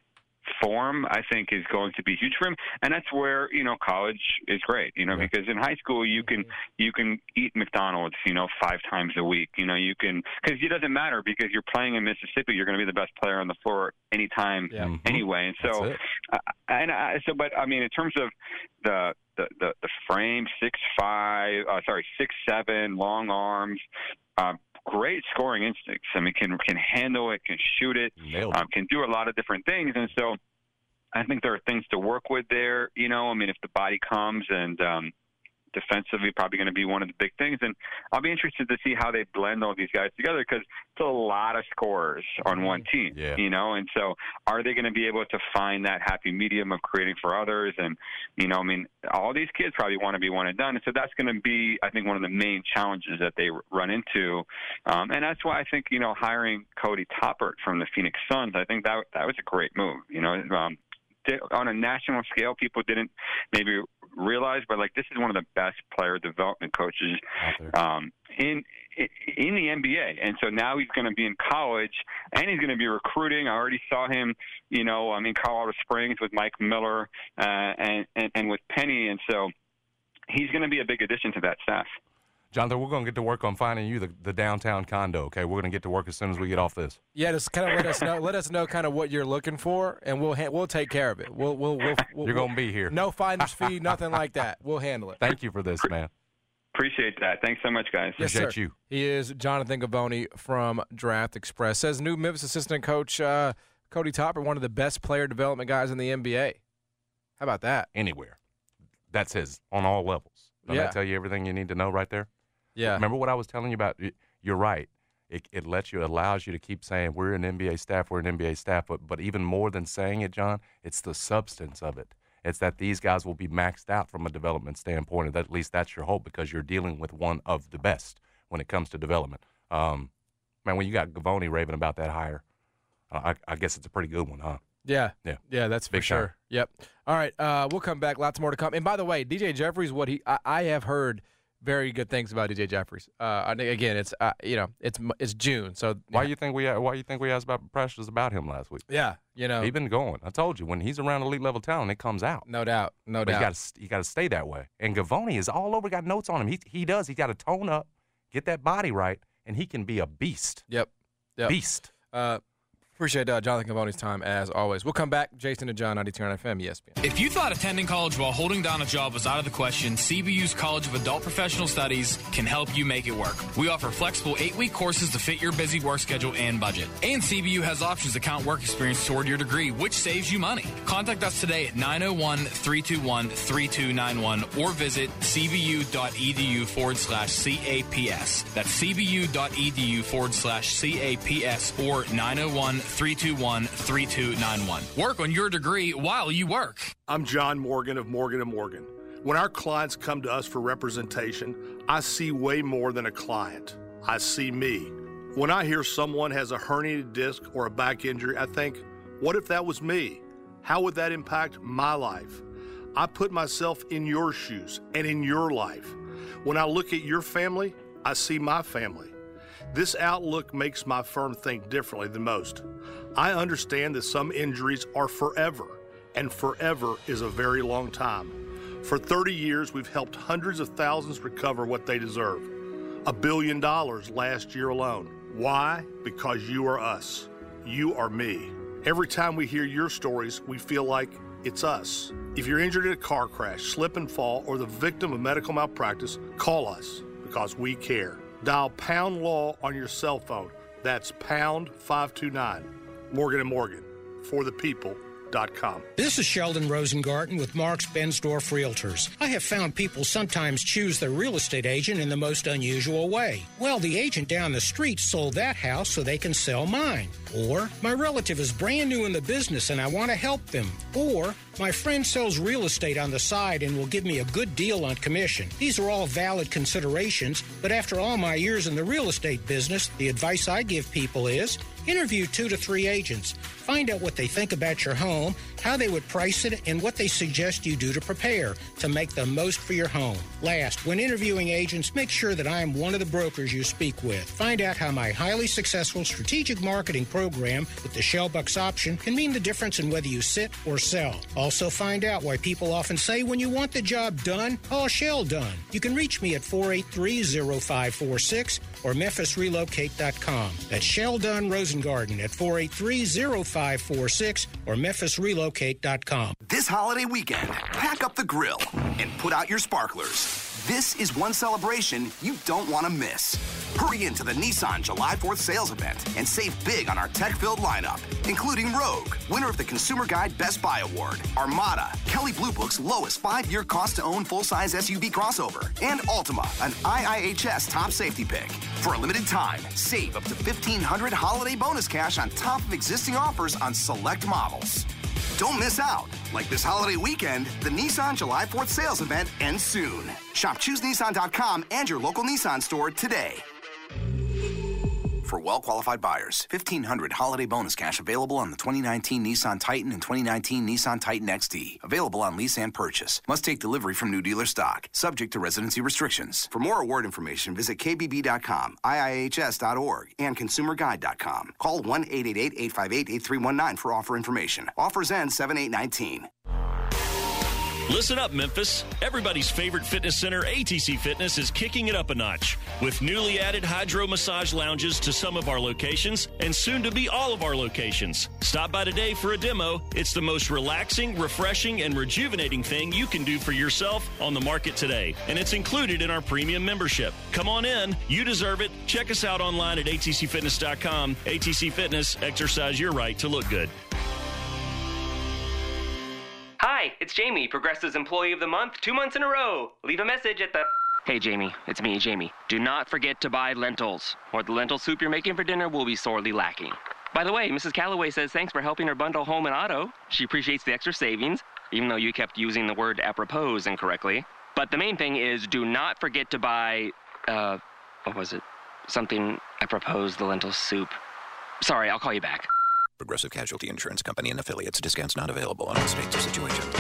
Speaker 15: form, I think, is going to be huge for him, and that's where you know college is great. You know, yeah. because in high school you can you can eat McDonald's, you know, five times a week. You know, you can because it doesn't matter because you're playing in Mississippi. You're going to be the best player on the floor anytime, yeah. mm-hmm. anyway. And so, uh, and I, so, but I mean, in terms of the the the, the frame, six five, uh, sorry, six seven, long arms. Uh, Great scoring instincts. I mean, can can handle it, can shoot it, um, can do a lot of different things. And so I think there are things to work with there. You know, I mean, if the body comes and um, defensively probably going to be one of the big things. And I'll be interested to see how they blend all these guys together because it's a lot of scorers on one team, yeah. you know. And so are they going to be able to find that happy medium of creating for others? And, you know, I mean, all these kids probably want to be one and done. And so that's going to be, I think, one of the main challenges that they run into. Um, and that's why I think, you know, hiring Cody Toppert from the Phoenix Suns, I think that that was a great move. You know, um, on a national scale, people didn't maybe realize, but like this is one of the best player development coaches um, in in the N B A, and so now he's going to be in college, and he's going to be recruiting. I already saw him, you know, I'm in Colorado Springs with Mike Miller uh, and, and and with Penny, and so he's going to be a big addition to that staff.
Speaker 8: Jonathan, we're going to get to work on finding you the, the downtown condo, okay? We're going to get to work as soon as we get off this.
Speaker 9: Yeah, just kind of let us know let us know kind of what you're looking for, and we'll ha- we'll take care of it. We'll we'll, we'll, we'll
Speaker 8: You're going to be here.
Speaker 9: No finder's fee, nothing like that. We'll handle it.
Speaker 8: Thank you for this, man.
Speaker 15: Appreciate that. Thanks so much, guys.
Speaker 9: Yes,
Speaker 8: Appreciate
Speaker 9: sir.
Speaker 8: you.
Speaker 9: He is Jonathan Givony from Draft Express. Says new Memphis assistant coach uh, Cody Toppert, one of the best player development guys in the N B A. How about that?
Speaker 8: Anywhere. That's his on all levels. Doesn't
Speaker 9: Yeah.
Speaker 8: that tell you everything you need to know right there?
Speaker 9: Yeah.
Speaker 8: Remember what I was telling you about? You're right. It, it lets you, it allows you to keep saying we're an N B A staff, we're an N B A staff. But, but even more than saying it, John, it's the substance of it. It's that these guys will be maxed out from a development standpoint, and that, at least that's your hope because you're dealing with one of the best when it comes to development. Um, man, when you got Givony raving about that hire, uh, I, I guess it's a pretty good one, huh?
Speaker 9: Yeah.
Speaker 8: Yeah.
Speaker 9: Yeah, that's
Speaker 8: Big
Speaker 9: for sure.
Speaker 8: time.
Speaker 9: Yep. All right. Uh, we'll come back. Lots more to come. And by the way, D J Jeffries, what he I, I have heard very good things about D J Jeffries. Uh, I think again, it's uh, you know, it's it's June, so
Speaker 8: Why
Speaker 9: yeah.
Speaker 8: you think we why you think we asked about pressures about him last week?
Speaker 9: Yeah, you know,
Speaker 8: He's been going. I told you when he's around elite level talent, it comes out.
Speaker 9: No doubt, no
Speaker 8: but
Speaker 9: doubt.
Speaker 8: You got to you got to stay that way. And Givony is all over. Got notes on him. He he does. He got to tone up, get that body right, and he can be a beast.
Speaker 9: Yep, yep.
Speaker 8: Beast.
Speaker 9: Uh, appreciate uh, Jonathan Givony's time as always. We'll come back. Jason and John, ninety-two point nine F M, E S P N.
Speaker 16: If you thought attending college while holding down a job was out of the question, C B U's College of Adult Professional Studies can help you make it work. We offer flexible eight-week courses to fit your busy work schedule and budget. And C B U has options to count work experience toward your degree, which saves you money. Contact us today at nine oh one, three two one, three two nine one or visit cbu.edu forward slash CAPS. That's cbu.edu forward slash CAPS or nine oh one, three two one, three two nine one. Work on your degree while you work.
Speaker 17: I'm John Morgan of Morgan and Morgan. When our clients come to us for representation, I see way more than a client. I see me. When I hear someone has a herniated disc or a back injury, I think, what if that was me? How would that impact my life? I put myself in your shoes and in your life. When I look at your family, I see my family. This outlook makes my firm think differently than most. I understand that some injuries are forever, and forever is a very long time. For thirty years, we've helped hundreds of thousands recover what they deserve. A billion dollars last year alone. Why? Because you are us. You are me. Every time we hear your stories, we feel like it's us. If you're injured in a car crash, slip and fall, or the victim of medical malpractice, call us because we care. Dial pound law on your cell phone. That's pound five two nine. Morgan and Morgan. For the people.
Speaker 18: This is Sheldon Rosengarten with Mark's Bensdorf Realtors. I have found people sometimes choose their real estate agent in the most unusual way. Well, the agent down the street sold that house so they can sell mine. Or, my relative is brand new in the business and I want to help them. Or, my friend sells real estate on the side and will give me a good deal on commission. These are all valid considerations, but after all my years in the real estate business, the advice I give people is, Interview two to three agents. Find out what they think about your home, how they would price it, and what they suggest you do to prepare to make the most for your home. Last, when interviewing agents, make sure that I am one of the brokers you speak with. Find out how my highly successful strategic marketing program with the Shell Bucks option can mean the difference in whether you sit or sell. Also find out why people often say when you want the job done, call Shell Done. You can reach me at four eight three, zero five four six or memphis relocate dot com. That's Shell Done Rosengarten at four eight three, zero five four six or memphis relocate dot com.
Speaker 19: This holiday weekend, pack up the grill and put out your sparklers. This is one celebration you don't want to miss. Hurry into the Nissan July fourth sales event and save big on our tech-filled lineup, including Rogue, winner of the Consumer Guide Best Buy Award, Armada, Kelley Blue Book's lowest five-year cost-to-own full-size S U V crossover, and Altima, an I I H S top safety pick. For a limited time, save up to fifteen hundred dollars holiday bonus cash on top of existing offers on select models. Don't miss out. Like this holiday weekend, the Nissan July fourth sales event ends soon. Shop choose nissan dot com and your local Nissan store today. For well-qualified buyers, fifteen hundred dollars holiday bonus cash available on the twenty nineteen Nissan Titan and twenty nineteen Nissan Titan X D. Available on lease and purchase. Must take delivery from new dealer stock. Subject to residency restrictions. For more award information, visit k b b dot com, I I H S dot org, and consumer guide dot com. Call one eight eight eight, eight five eight, eight three one nine for offer information. Offers end seven eight nineteen.
Speaker 20: Listen up, Memphis. Everybody's favorite fitness center, A T C Fitness, is kicking it up a notch with newly added hydro massage lounges to some of our locations and soon to be all of our locations. Stop by today for a demo. It's the most relaxing, refreshing, and rejuvenating thing you can do for yourself on the market today, and it's included in our premium membership. Come on in. You deserve it. Check us out online at A T C fitness dot com. A T C Fitness, exercise your right to look good.
Speaker 21: Hi, it's Jamie, Progressive's Employee of the Month, two months in a row. Leave a message at the... Hey, Jamie, it's me, Jamie. Do not forget to buy lentils, or the lentil soup you're making for dinner will be sorely lacking. By the way, Missus Calloway says thanks for helping her bundle home and auto. She appreciates the extra savings, even though you kept using the word apropos incorrectly. But the main thing is do not forget to buy, uh, what was it? Something apropos the lentil soup. Sorry, I'll call you back.
Speaker 22: Progressive Casualty Insurance Company and affiliates. Discounts not available in all states or situations.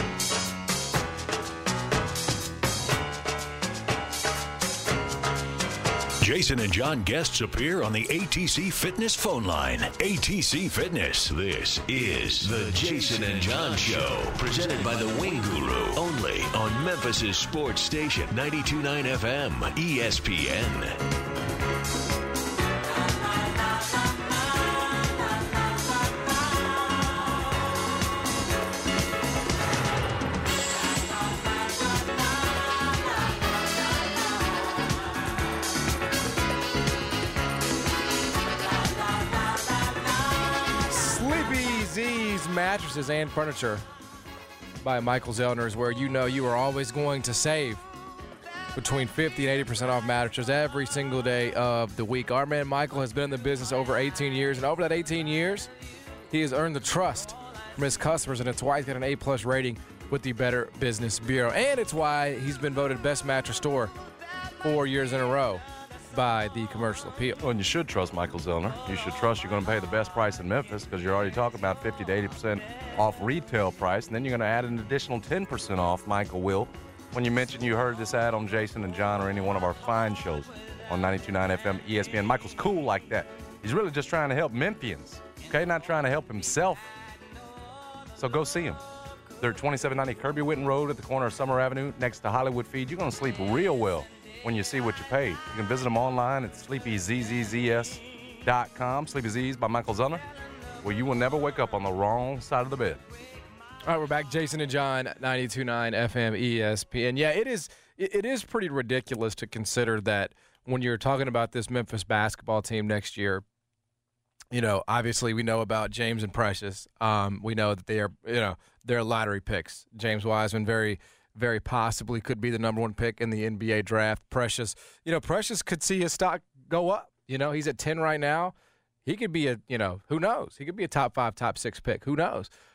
Speaker 6: Jason and John guests appear on the A T C Fitness phone line. A T C Fitness. This is the Jason and John Show, presented by the Wing Guru, only on Memphis' sports station, ninety-two point nine F M, E S P N.
Speaker 9: Mattresses and furniture by Michael Zellner is where you know you are always going to save between fifty and eighty percent off mattresses every single day of the week. Our man Michael has been in the business over eighteen years, and over that eighteen years, he has earned the trust from his customers, and it's why he's got an A-plus rating with the Better Business Bureau. And it's why he's been voted Best Mattress Store four years in a row by the Commercial Appeal.
Speaker 8: Well, and you should trust Michael Zellner. You should trust you're going to pay the best price in Memphis because you're already talking about fifty to eighty percent off retail price, and then you're going to add an additional ten percent off, Michael will, when you mention you heard this ad on Jason and John or any one of our fine shows on ninety-two point nine F M E S P N. Michael's cool like that. He's really just trying to help Memphians, okay? Not trying to help himself. So go see him. They're at twenty-seven ninety Kirby Whitten Road at the corner of Summer Avenue next to Hollywood Feed. You're going to sleep real well when you see what you paid. You can visit them online at sleepy z z z s dot com. Sleepy Z's by Michael Zellner, where you will never wake up on the wrong side of the bed.
Speaker 9: All right, we're back. Jason and John, ninety-two point nine F M E S P N. Yeah, it is it, it is pretty ridiculous to consider that when you're talking about this Memphis basketball team next year, you know, obviously we know about James and Precious. Um, we know that they are, you know, they're lottery picks. James Wiseman, very very possibly could be the number one pick in the N B A draft. Precious, you know, Precious could see his stock go up. You know, he's at ten right now. He could be a, you know, who knows? He could be a top five, top six pick. Who knows?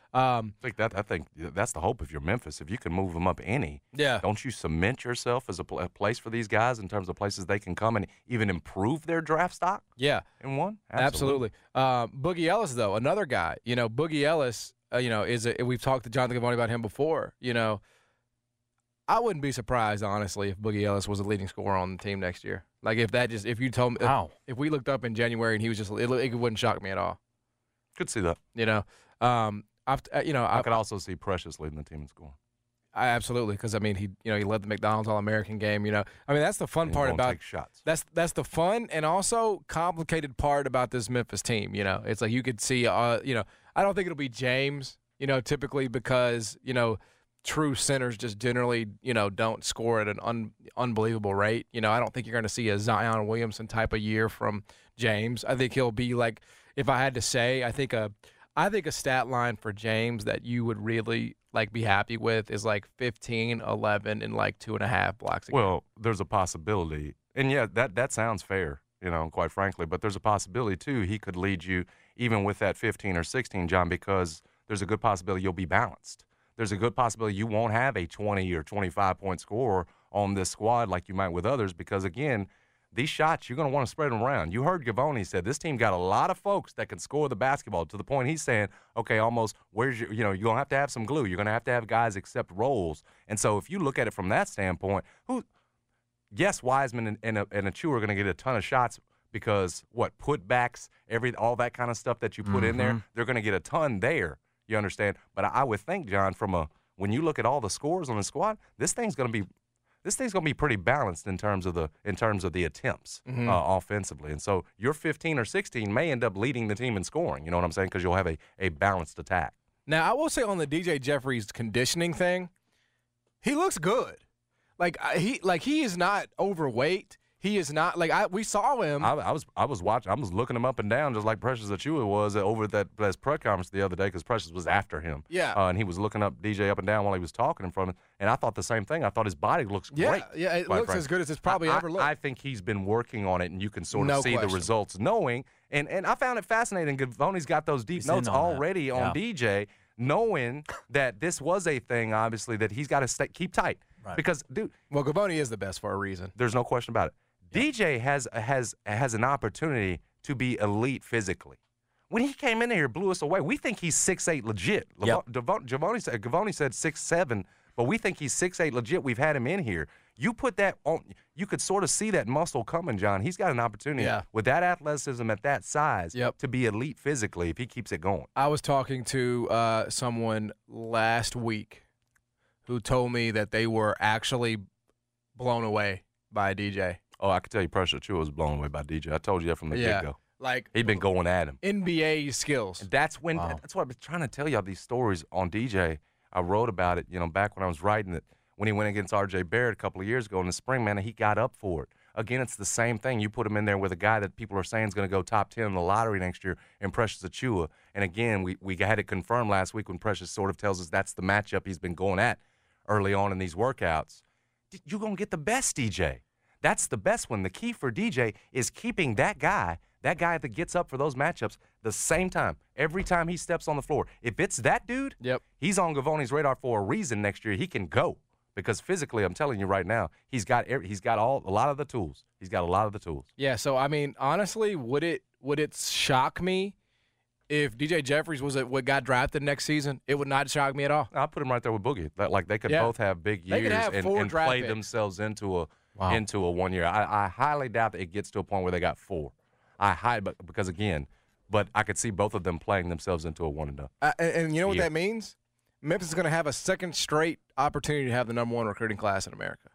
Speaker 9: Um,
Speaker 8: I think that I think that's the hope if you're Memphis. If you can move them up any,
Speaker 9: yeah.
Speaker 8: don't you cement yourself as a, pl- a place for these guys in terms of places they can come and even improve their draft stock?
Speaker 9: Yeah.
Speaker 8: In one?
Speaker 9: Absolutely.
Speaker 8: Absolutely.
Speaker 9: Um, Boogie Ellis, though, another guy. You know, Boogie Ellis, uh, you know, is a, we've talked to Jonathan Givony about him before. You know, I wouldn't be surprised, honestly, if Boogie Ellis was a leading scorer on the team next year. Like, if that just, if you told me, if,
Speaker 8: Wow.
Speaker 9: if we looked up in January and he was just, it, it wouldn't shock me at all.
Speaker 8: Could see that.
Speaker 9: You know, um, I've, uh, you know,
Speaker 8: I,
Speaker 9: I,
Speaker 8: I could also see Precious leading the team in scoring.
Speaker 9: I absolutely, because I mean, he, you know, he led the McDonald's All-American game. You know, I mean, that's the fun
Speaker 8: And
Speaker 9: part
Speaker 8: won't
Speaker 9: about
Speaker 8: take shots.
Speaker 9: that's that's the fun and also complicated part about this Memphis team. You know, it's like you could see, uh, you know, I don't think it'll be James. You know, typically because you know, true centers just generally, you know, don't score at an un, unbelievable rate. You know, I don't think you're going to see a Zion Williamson type of year from James. I think he'll be like, if I had to say, I think a. I think a stat line for James that you would really like be happy with is like fifteen, eleven, and like two and a half blocks a game.
Speaker 8: Well, there's a possibility, and yeah, that that sounds fair, you know, quite frankly. But there's a possibility too he could lead you even with that fifteen or sixteen, John, because there's a good possibility you'll be balanced. There's a good possibility you won't have a twenty or twenty-five point scorer on this squad like you might with others, because again, these shots, you're going to want to spread them around. You heard Givony said this team got a lot of folks that can score the basketball to the point he's saying, okay, almost where's your, you know, you're going to have to have some glue. You're going to have to have guys accept roles. And so if you look at it from that standpoint, who, yes, Wiseman and, and, and Achua are going to get a ton of shots because, what, putbacks, every, all that kind of stuff that you put
Speaker 9: Mm-hmm.
Speaker 8: in there, they're going to get a ton there. You understand? But I, I would think, John, from a, when you look at all the scores on the squad, this thing's going to be, This thing's gonna be pretty balanced in terms of the in terms of the attempts
Speaker 9: Mhm.
Speaker 8: uh, offensively, and so your fifteen or sixteen may end up leading the team in scoring. You know what I'm saying? Because you'll have a, a balanced attack.
Speaker 9: Now, I will say on the D J Jeffries conditioning thing, he looks good. Like I- he like he is not overweight. He is not like I we saw him.
Speaker 8: I, I was I was watching. I was looking him up and down just like Precious Achua was over at that, that press conference the other day because Precious was after him.
Speaker 9: Yeah.
Speaker 8: uh, and he was looking up D J up and down while he was talking in front of him. And I thought the same thing. I thought his body looks
Speaker 9: Yeah,
Speaker 8: great.
Speaker 9: yeah, it
Speaker 8: quite
Speaker 9: looks
Speaker 8: frankly.
Speaker 9: as good as it's probably
Speaker 8: I,
Speaker 9: ever
Speaker 8: I-
Speaker 9: looked.
Speaker 8: I think he's been working on it, and you can sort of
Speaker 9: No
Speaker 8: see
Speaker 9: question.
Speaker 8: the results, knowing. And and I found it fascinating. Givony's got those deep
Speaker 1: He's in
Speaker 8: notes
Speaker 1: on that.
Speaker 8: already on
Speaker 1: Yeah.
Speaker 8: D J, knowing that this was a thing, obviously, that he's got to stay, keep tight.
Speaker 1: Right.
Speaker 8: Because, dude,
Speaker 9: well, Givony is the best for a reason.
Speaker 8: there's no question about it. D J has has has an opportunity to be elite physically. When he came in here, blew us away. We think he's six eight legit.
Speaker 1: Yep.
Speaker 8: Levo- Givony said Givony said six seven, but we think he's six eight legit. We've had him in here. You put that on, you could sort of see that muscle coming, John. He's got an opportunity
Speaker 9: Yeah.
Speaker 8: with that athleticism at that size
Speaker 9: Yep.
Speaker 8: to be elite physically if he keeps it going.
Speaker 9: I was talking to uh, someone last week who told me that they were actually blown away by D J.
Speaker 8: Oh, I could tell you Precious Achua was blown away by D J. I told you that from the
Speaker 9: Yeah.
Speaker 8: get-go.
Speaker 9: Like
Speaker 8: He'd been going at him.
Speaker 9: N B A skills.
Speaker 8: And that's when
Speaker 1: Wow.
Speaker 8: that's what I've been trying to tell y'all these stories on D J. I wrote about it, you know, back when I was writing it, when he went against R J Barrett a couple of years ago in the spring, man, and he got up for it. Again, it's the same thing. You put him in there with a guy that people are saying is going to go top ten in the lottery next year in Precious Achua. And again, we, we had it confirmed last week when Precious sort of tells us that's the matchup he's been going at early on in these workouts. D- You're going to get the best D J. That's the best one. The key for D J is keeping that guy, that guy that gets up for those matchups, the same time, every time he steps on the floor. If it's that dude,
Speaker 9: Yep.
Speaker 8: he's on Givony's radar for a reason next year. He can go because physically, I'm telling you right now, he's got every, he's got all a lot of the tools. He's got a lot of the tools.
Speaker 9: Yeah, so I mean, honestly, would it would it shock me if D J Jeffries was a, what got drafted next season? It would not shock me at all.
Speaker 8: I put him right there with Boogie. That, like they could
Speaker 9: Yeah.
Speaker 8: both have big
Speaker 9: They could
Speaker 8: years
Speaker 9: have
Speaker 8: and,
Speaker 9: four
Speaker 8: and
Speaker 9: draft
Speaker 8: play
Speaker 9: picks.
Speaker 8: themselves into a
Speaker 1: Wow.
Speaker 8: into a one year. I, I highly doubt that it gets to a point where they got four. I high, but because again, but I could see both of them playing themselves into a one and done.
Speaker 9: Uh, and, and you know what
Speaker 8: Yeah.
Speaker 9: that means? Memphis is going to have a second straight opportunity to have the number one recruiting class in America.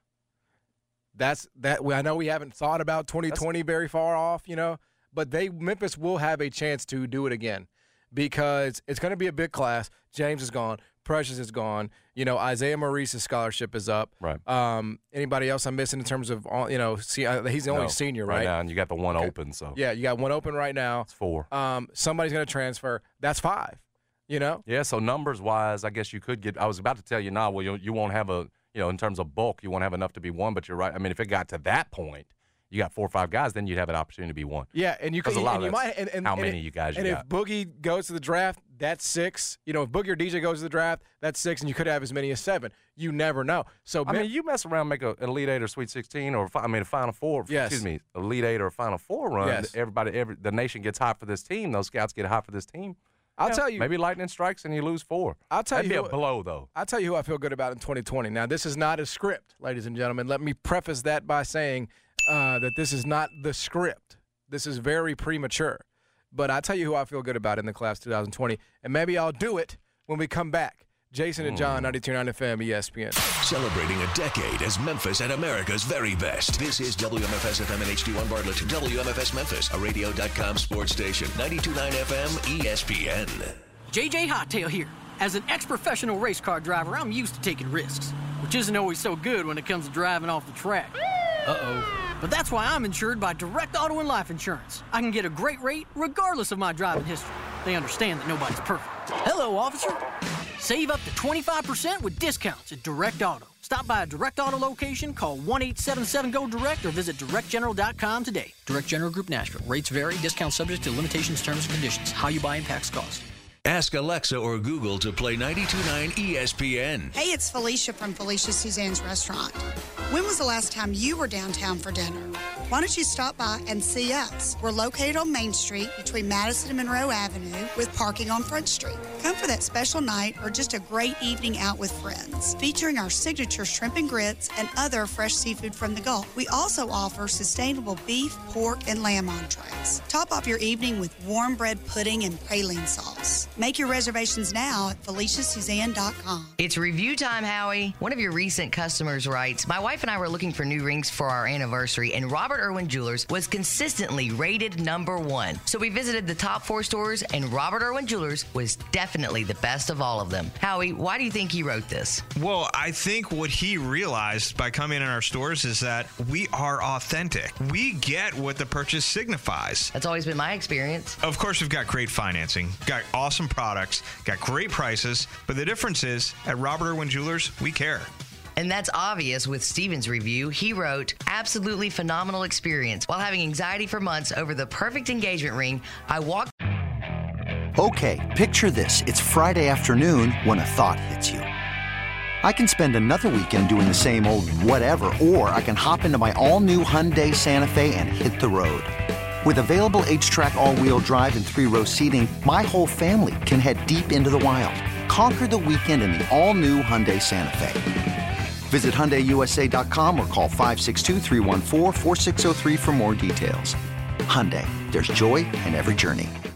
Speaker 9: That's that. I know we haven't thought about twenty twenty very far off, you know, but they Memphis will have a chance to do it again because it's going to be a big class. James is gone. Precious is gone. You know, Isaiah Maurice's scholarship is up.
Speaker 8: Right.
Speaker 9: Um, anybody else I'm missing in terms of, all- you know, see, uh, he's the only
Speaker 8: No,
Speaker 9: senior, right?
Speaker 8: now, and you got the one open, so
Speaker 9: Yeah, you got one open right now.
Speaker 8: it's four.
Speaker 9: Um, somebody's going to transfer. That's five. You know.
Speaker 8: Yeah, so numbers wise, I guess you could get. I was about to tell you now. Well, you you won't have a you know in terms of bulk, you won't have enough to be one. But you're right. I mean, if it got to that point, you got four or five guys, then you'd have an opportunity to be one.
Speaker 9: Yeah, and you could.
Speaker 8: A lot
Speaker 9: and
Speaker 8: of
Speaker 9: you might, and, and,
Speaker 8: how
Speaker 9: and
Speaker 8: many
Speaker 9: it,
Speaker 8: you guys
Speaker 9: and
Speaker 8: you
Speaker 9: if
Speaker 8: got.
Speaker 9: Boogie goes to the draft, that's six. You know, if Boogie or D J goes to the draft, that's six, and you could have as many as seven. You never know. So
Speaker 8: I mean, you mess around, make a Elite Eight or Sweet Sixteen, or I mean, a Final Four.
Speaker 9: Yes.
Speaker 8: Excuse me, Elite Eight or Final Four run.
Speaker 9: Yes.
Speaker 8: Everybody, every the nation gets hot for this team. Those scouts get hot for this team.
Speaker 9: I'll
Speaker 8: Yeah,
Speaker 9: tell you.
Speaker 8: Maybe lightning strikes and you lose four.
Speaker 9: I'll tell
Speaker 8: That'd
Speaker 9: you
Speaker 8: be
Speaker 9: who-
Speaker 8: a blow, though.
Speaker 9: I'll tell you who I feel good about in twenty twenty. Now, this is not a script, ladies and gentlemen. Let me preface that by saying uh, that this is not the script. This is very premature. But I'll tell you who I feel good about in the class twenty twenty, and maybe I'll do it when we come back. Jason and John, ninety-two point nine F M, E S P N.
Speaker 6: Celebrating a decade as Memphis at America's very best. This is W M F S F M and H D one Bartlett. W M F S Memphis, a radio dot com sports station. ninety-two point nine F M, E S P N.
Speaker 10: J J Hottail here. As an ex-professional race car driver, I'm used to taking risks, which isn't always so good when it comes to driving off the track. Uh-oh. But that's why I'm insured by Direct Auto and Life Insurance. I can get a great rate regardless of my driving history. They understand that nobody's perfect. Hello, officer. Save up to twenty-five percent with discounts at Direct Auto. Stop by a Direct Auto location, call one eight seven seven G O direct, or visit direct general dot com today. Direct General Group Nashville. Rates vary. Discounts subject to limitations, terms, and conditions. How you buy impacts cost.
Speaker 6: Ask Alexa or Google to play ninety-two point nine E S P N.
Speaker 1: Hey, it's Felicia from Felicia Suzanne's Restaurant. When was the last time you were downtown for dinner? Why don't you stop by and see us? We're located on Main Street between Madison and Monroe Avenue with parking on Front Street. Come for that special night or just a great evening out with friends, featuring our signature shrimp and grits and other fresh seafood from the Gulf. We also offer sustainable beef, pork, and lamb entrees. Top off your evening with warm bread pudding and praline sauce. Make your reservations now at felicia suzanne dot com.
Speaker 11: It's review time, Howie. One of your recent customers writes, my wife and I were looking for new rings for our anniversary, and Robert Irwin Jewelers was consistently rated number one. So we visited the top four stores, and Robert Irwin Jewelers was definitely the best of all of them. Howie, why do you think he wrote this?
Speaker 12: Well, I think what he realized by coming in our stores is that we are authentic. We get what the purchase signifies.
Speaker 11: That's always been my experience.
Speaker 12: Of course, we've got great financing, got awesome products, got great prices, but the difference is at Robert Irwin Jewelers, we care.
Speaker 11: And that's obvious with Steven's review. He wrote, absolutely phenomenal experience. While having anxiety for months over the perfect engagement ring, I walked...
Speaker 2: Okay, picture this. It's Friday afternoon when a thought hits you. I can spend another weekend doing the same old whatever, or I can hop into my all-new Hyundai Santa Fe and hit the road. With available H-Track all-wheel drive and three-row seating, my whole family can head deep into the wild. Conquer the weekend in the all-new Hyundai Santa Fe. Visit Hyundai U S A dot com or call five six two, three one four, four six zero three for more details. Hyundai, there's joy in every journey.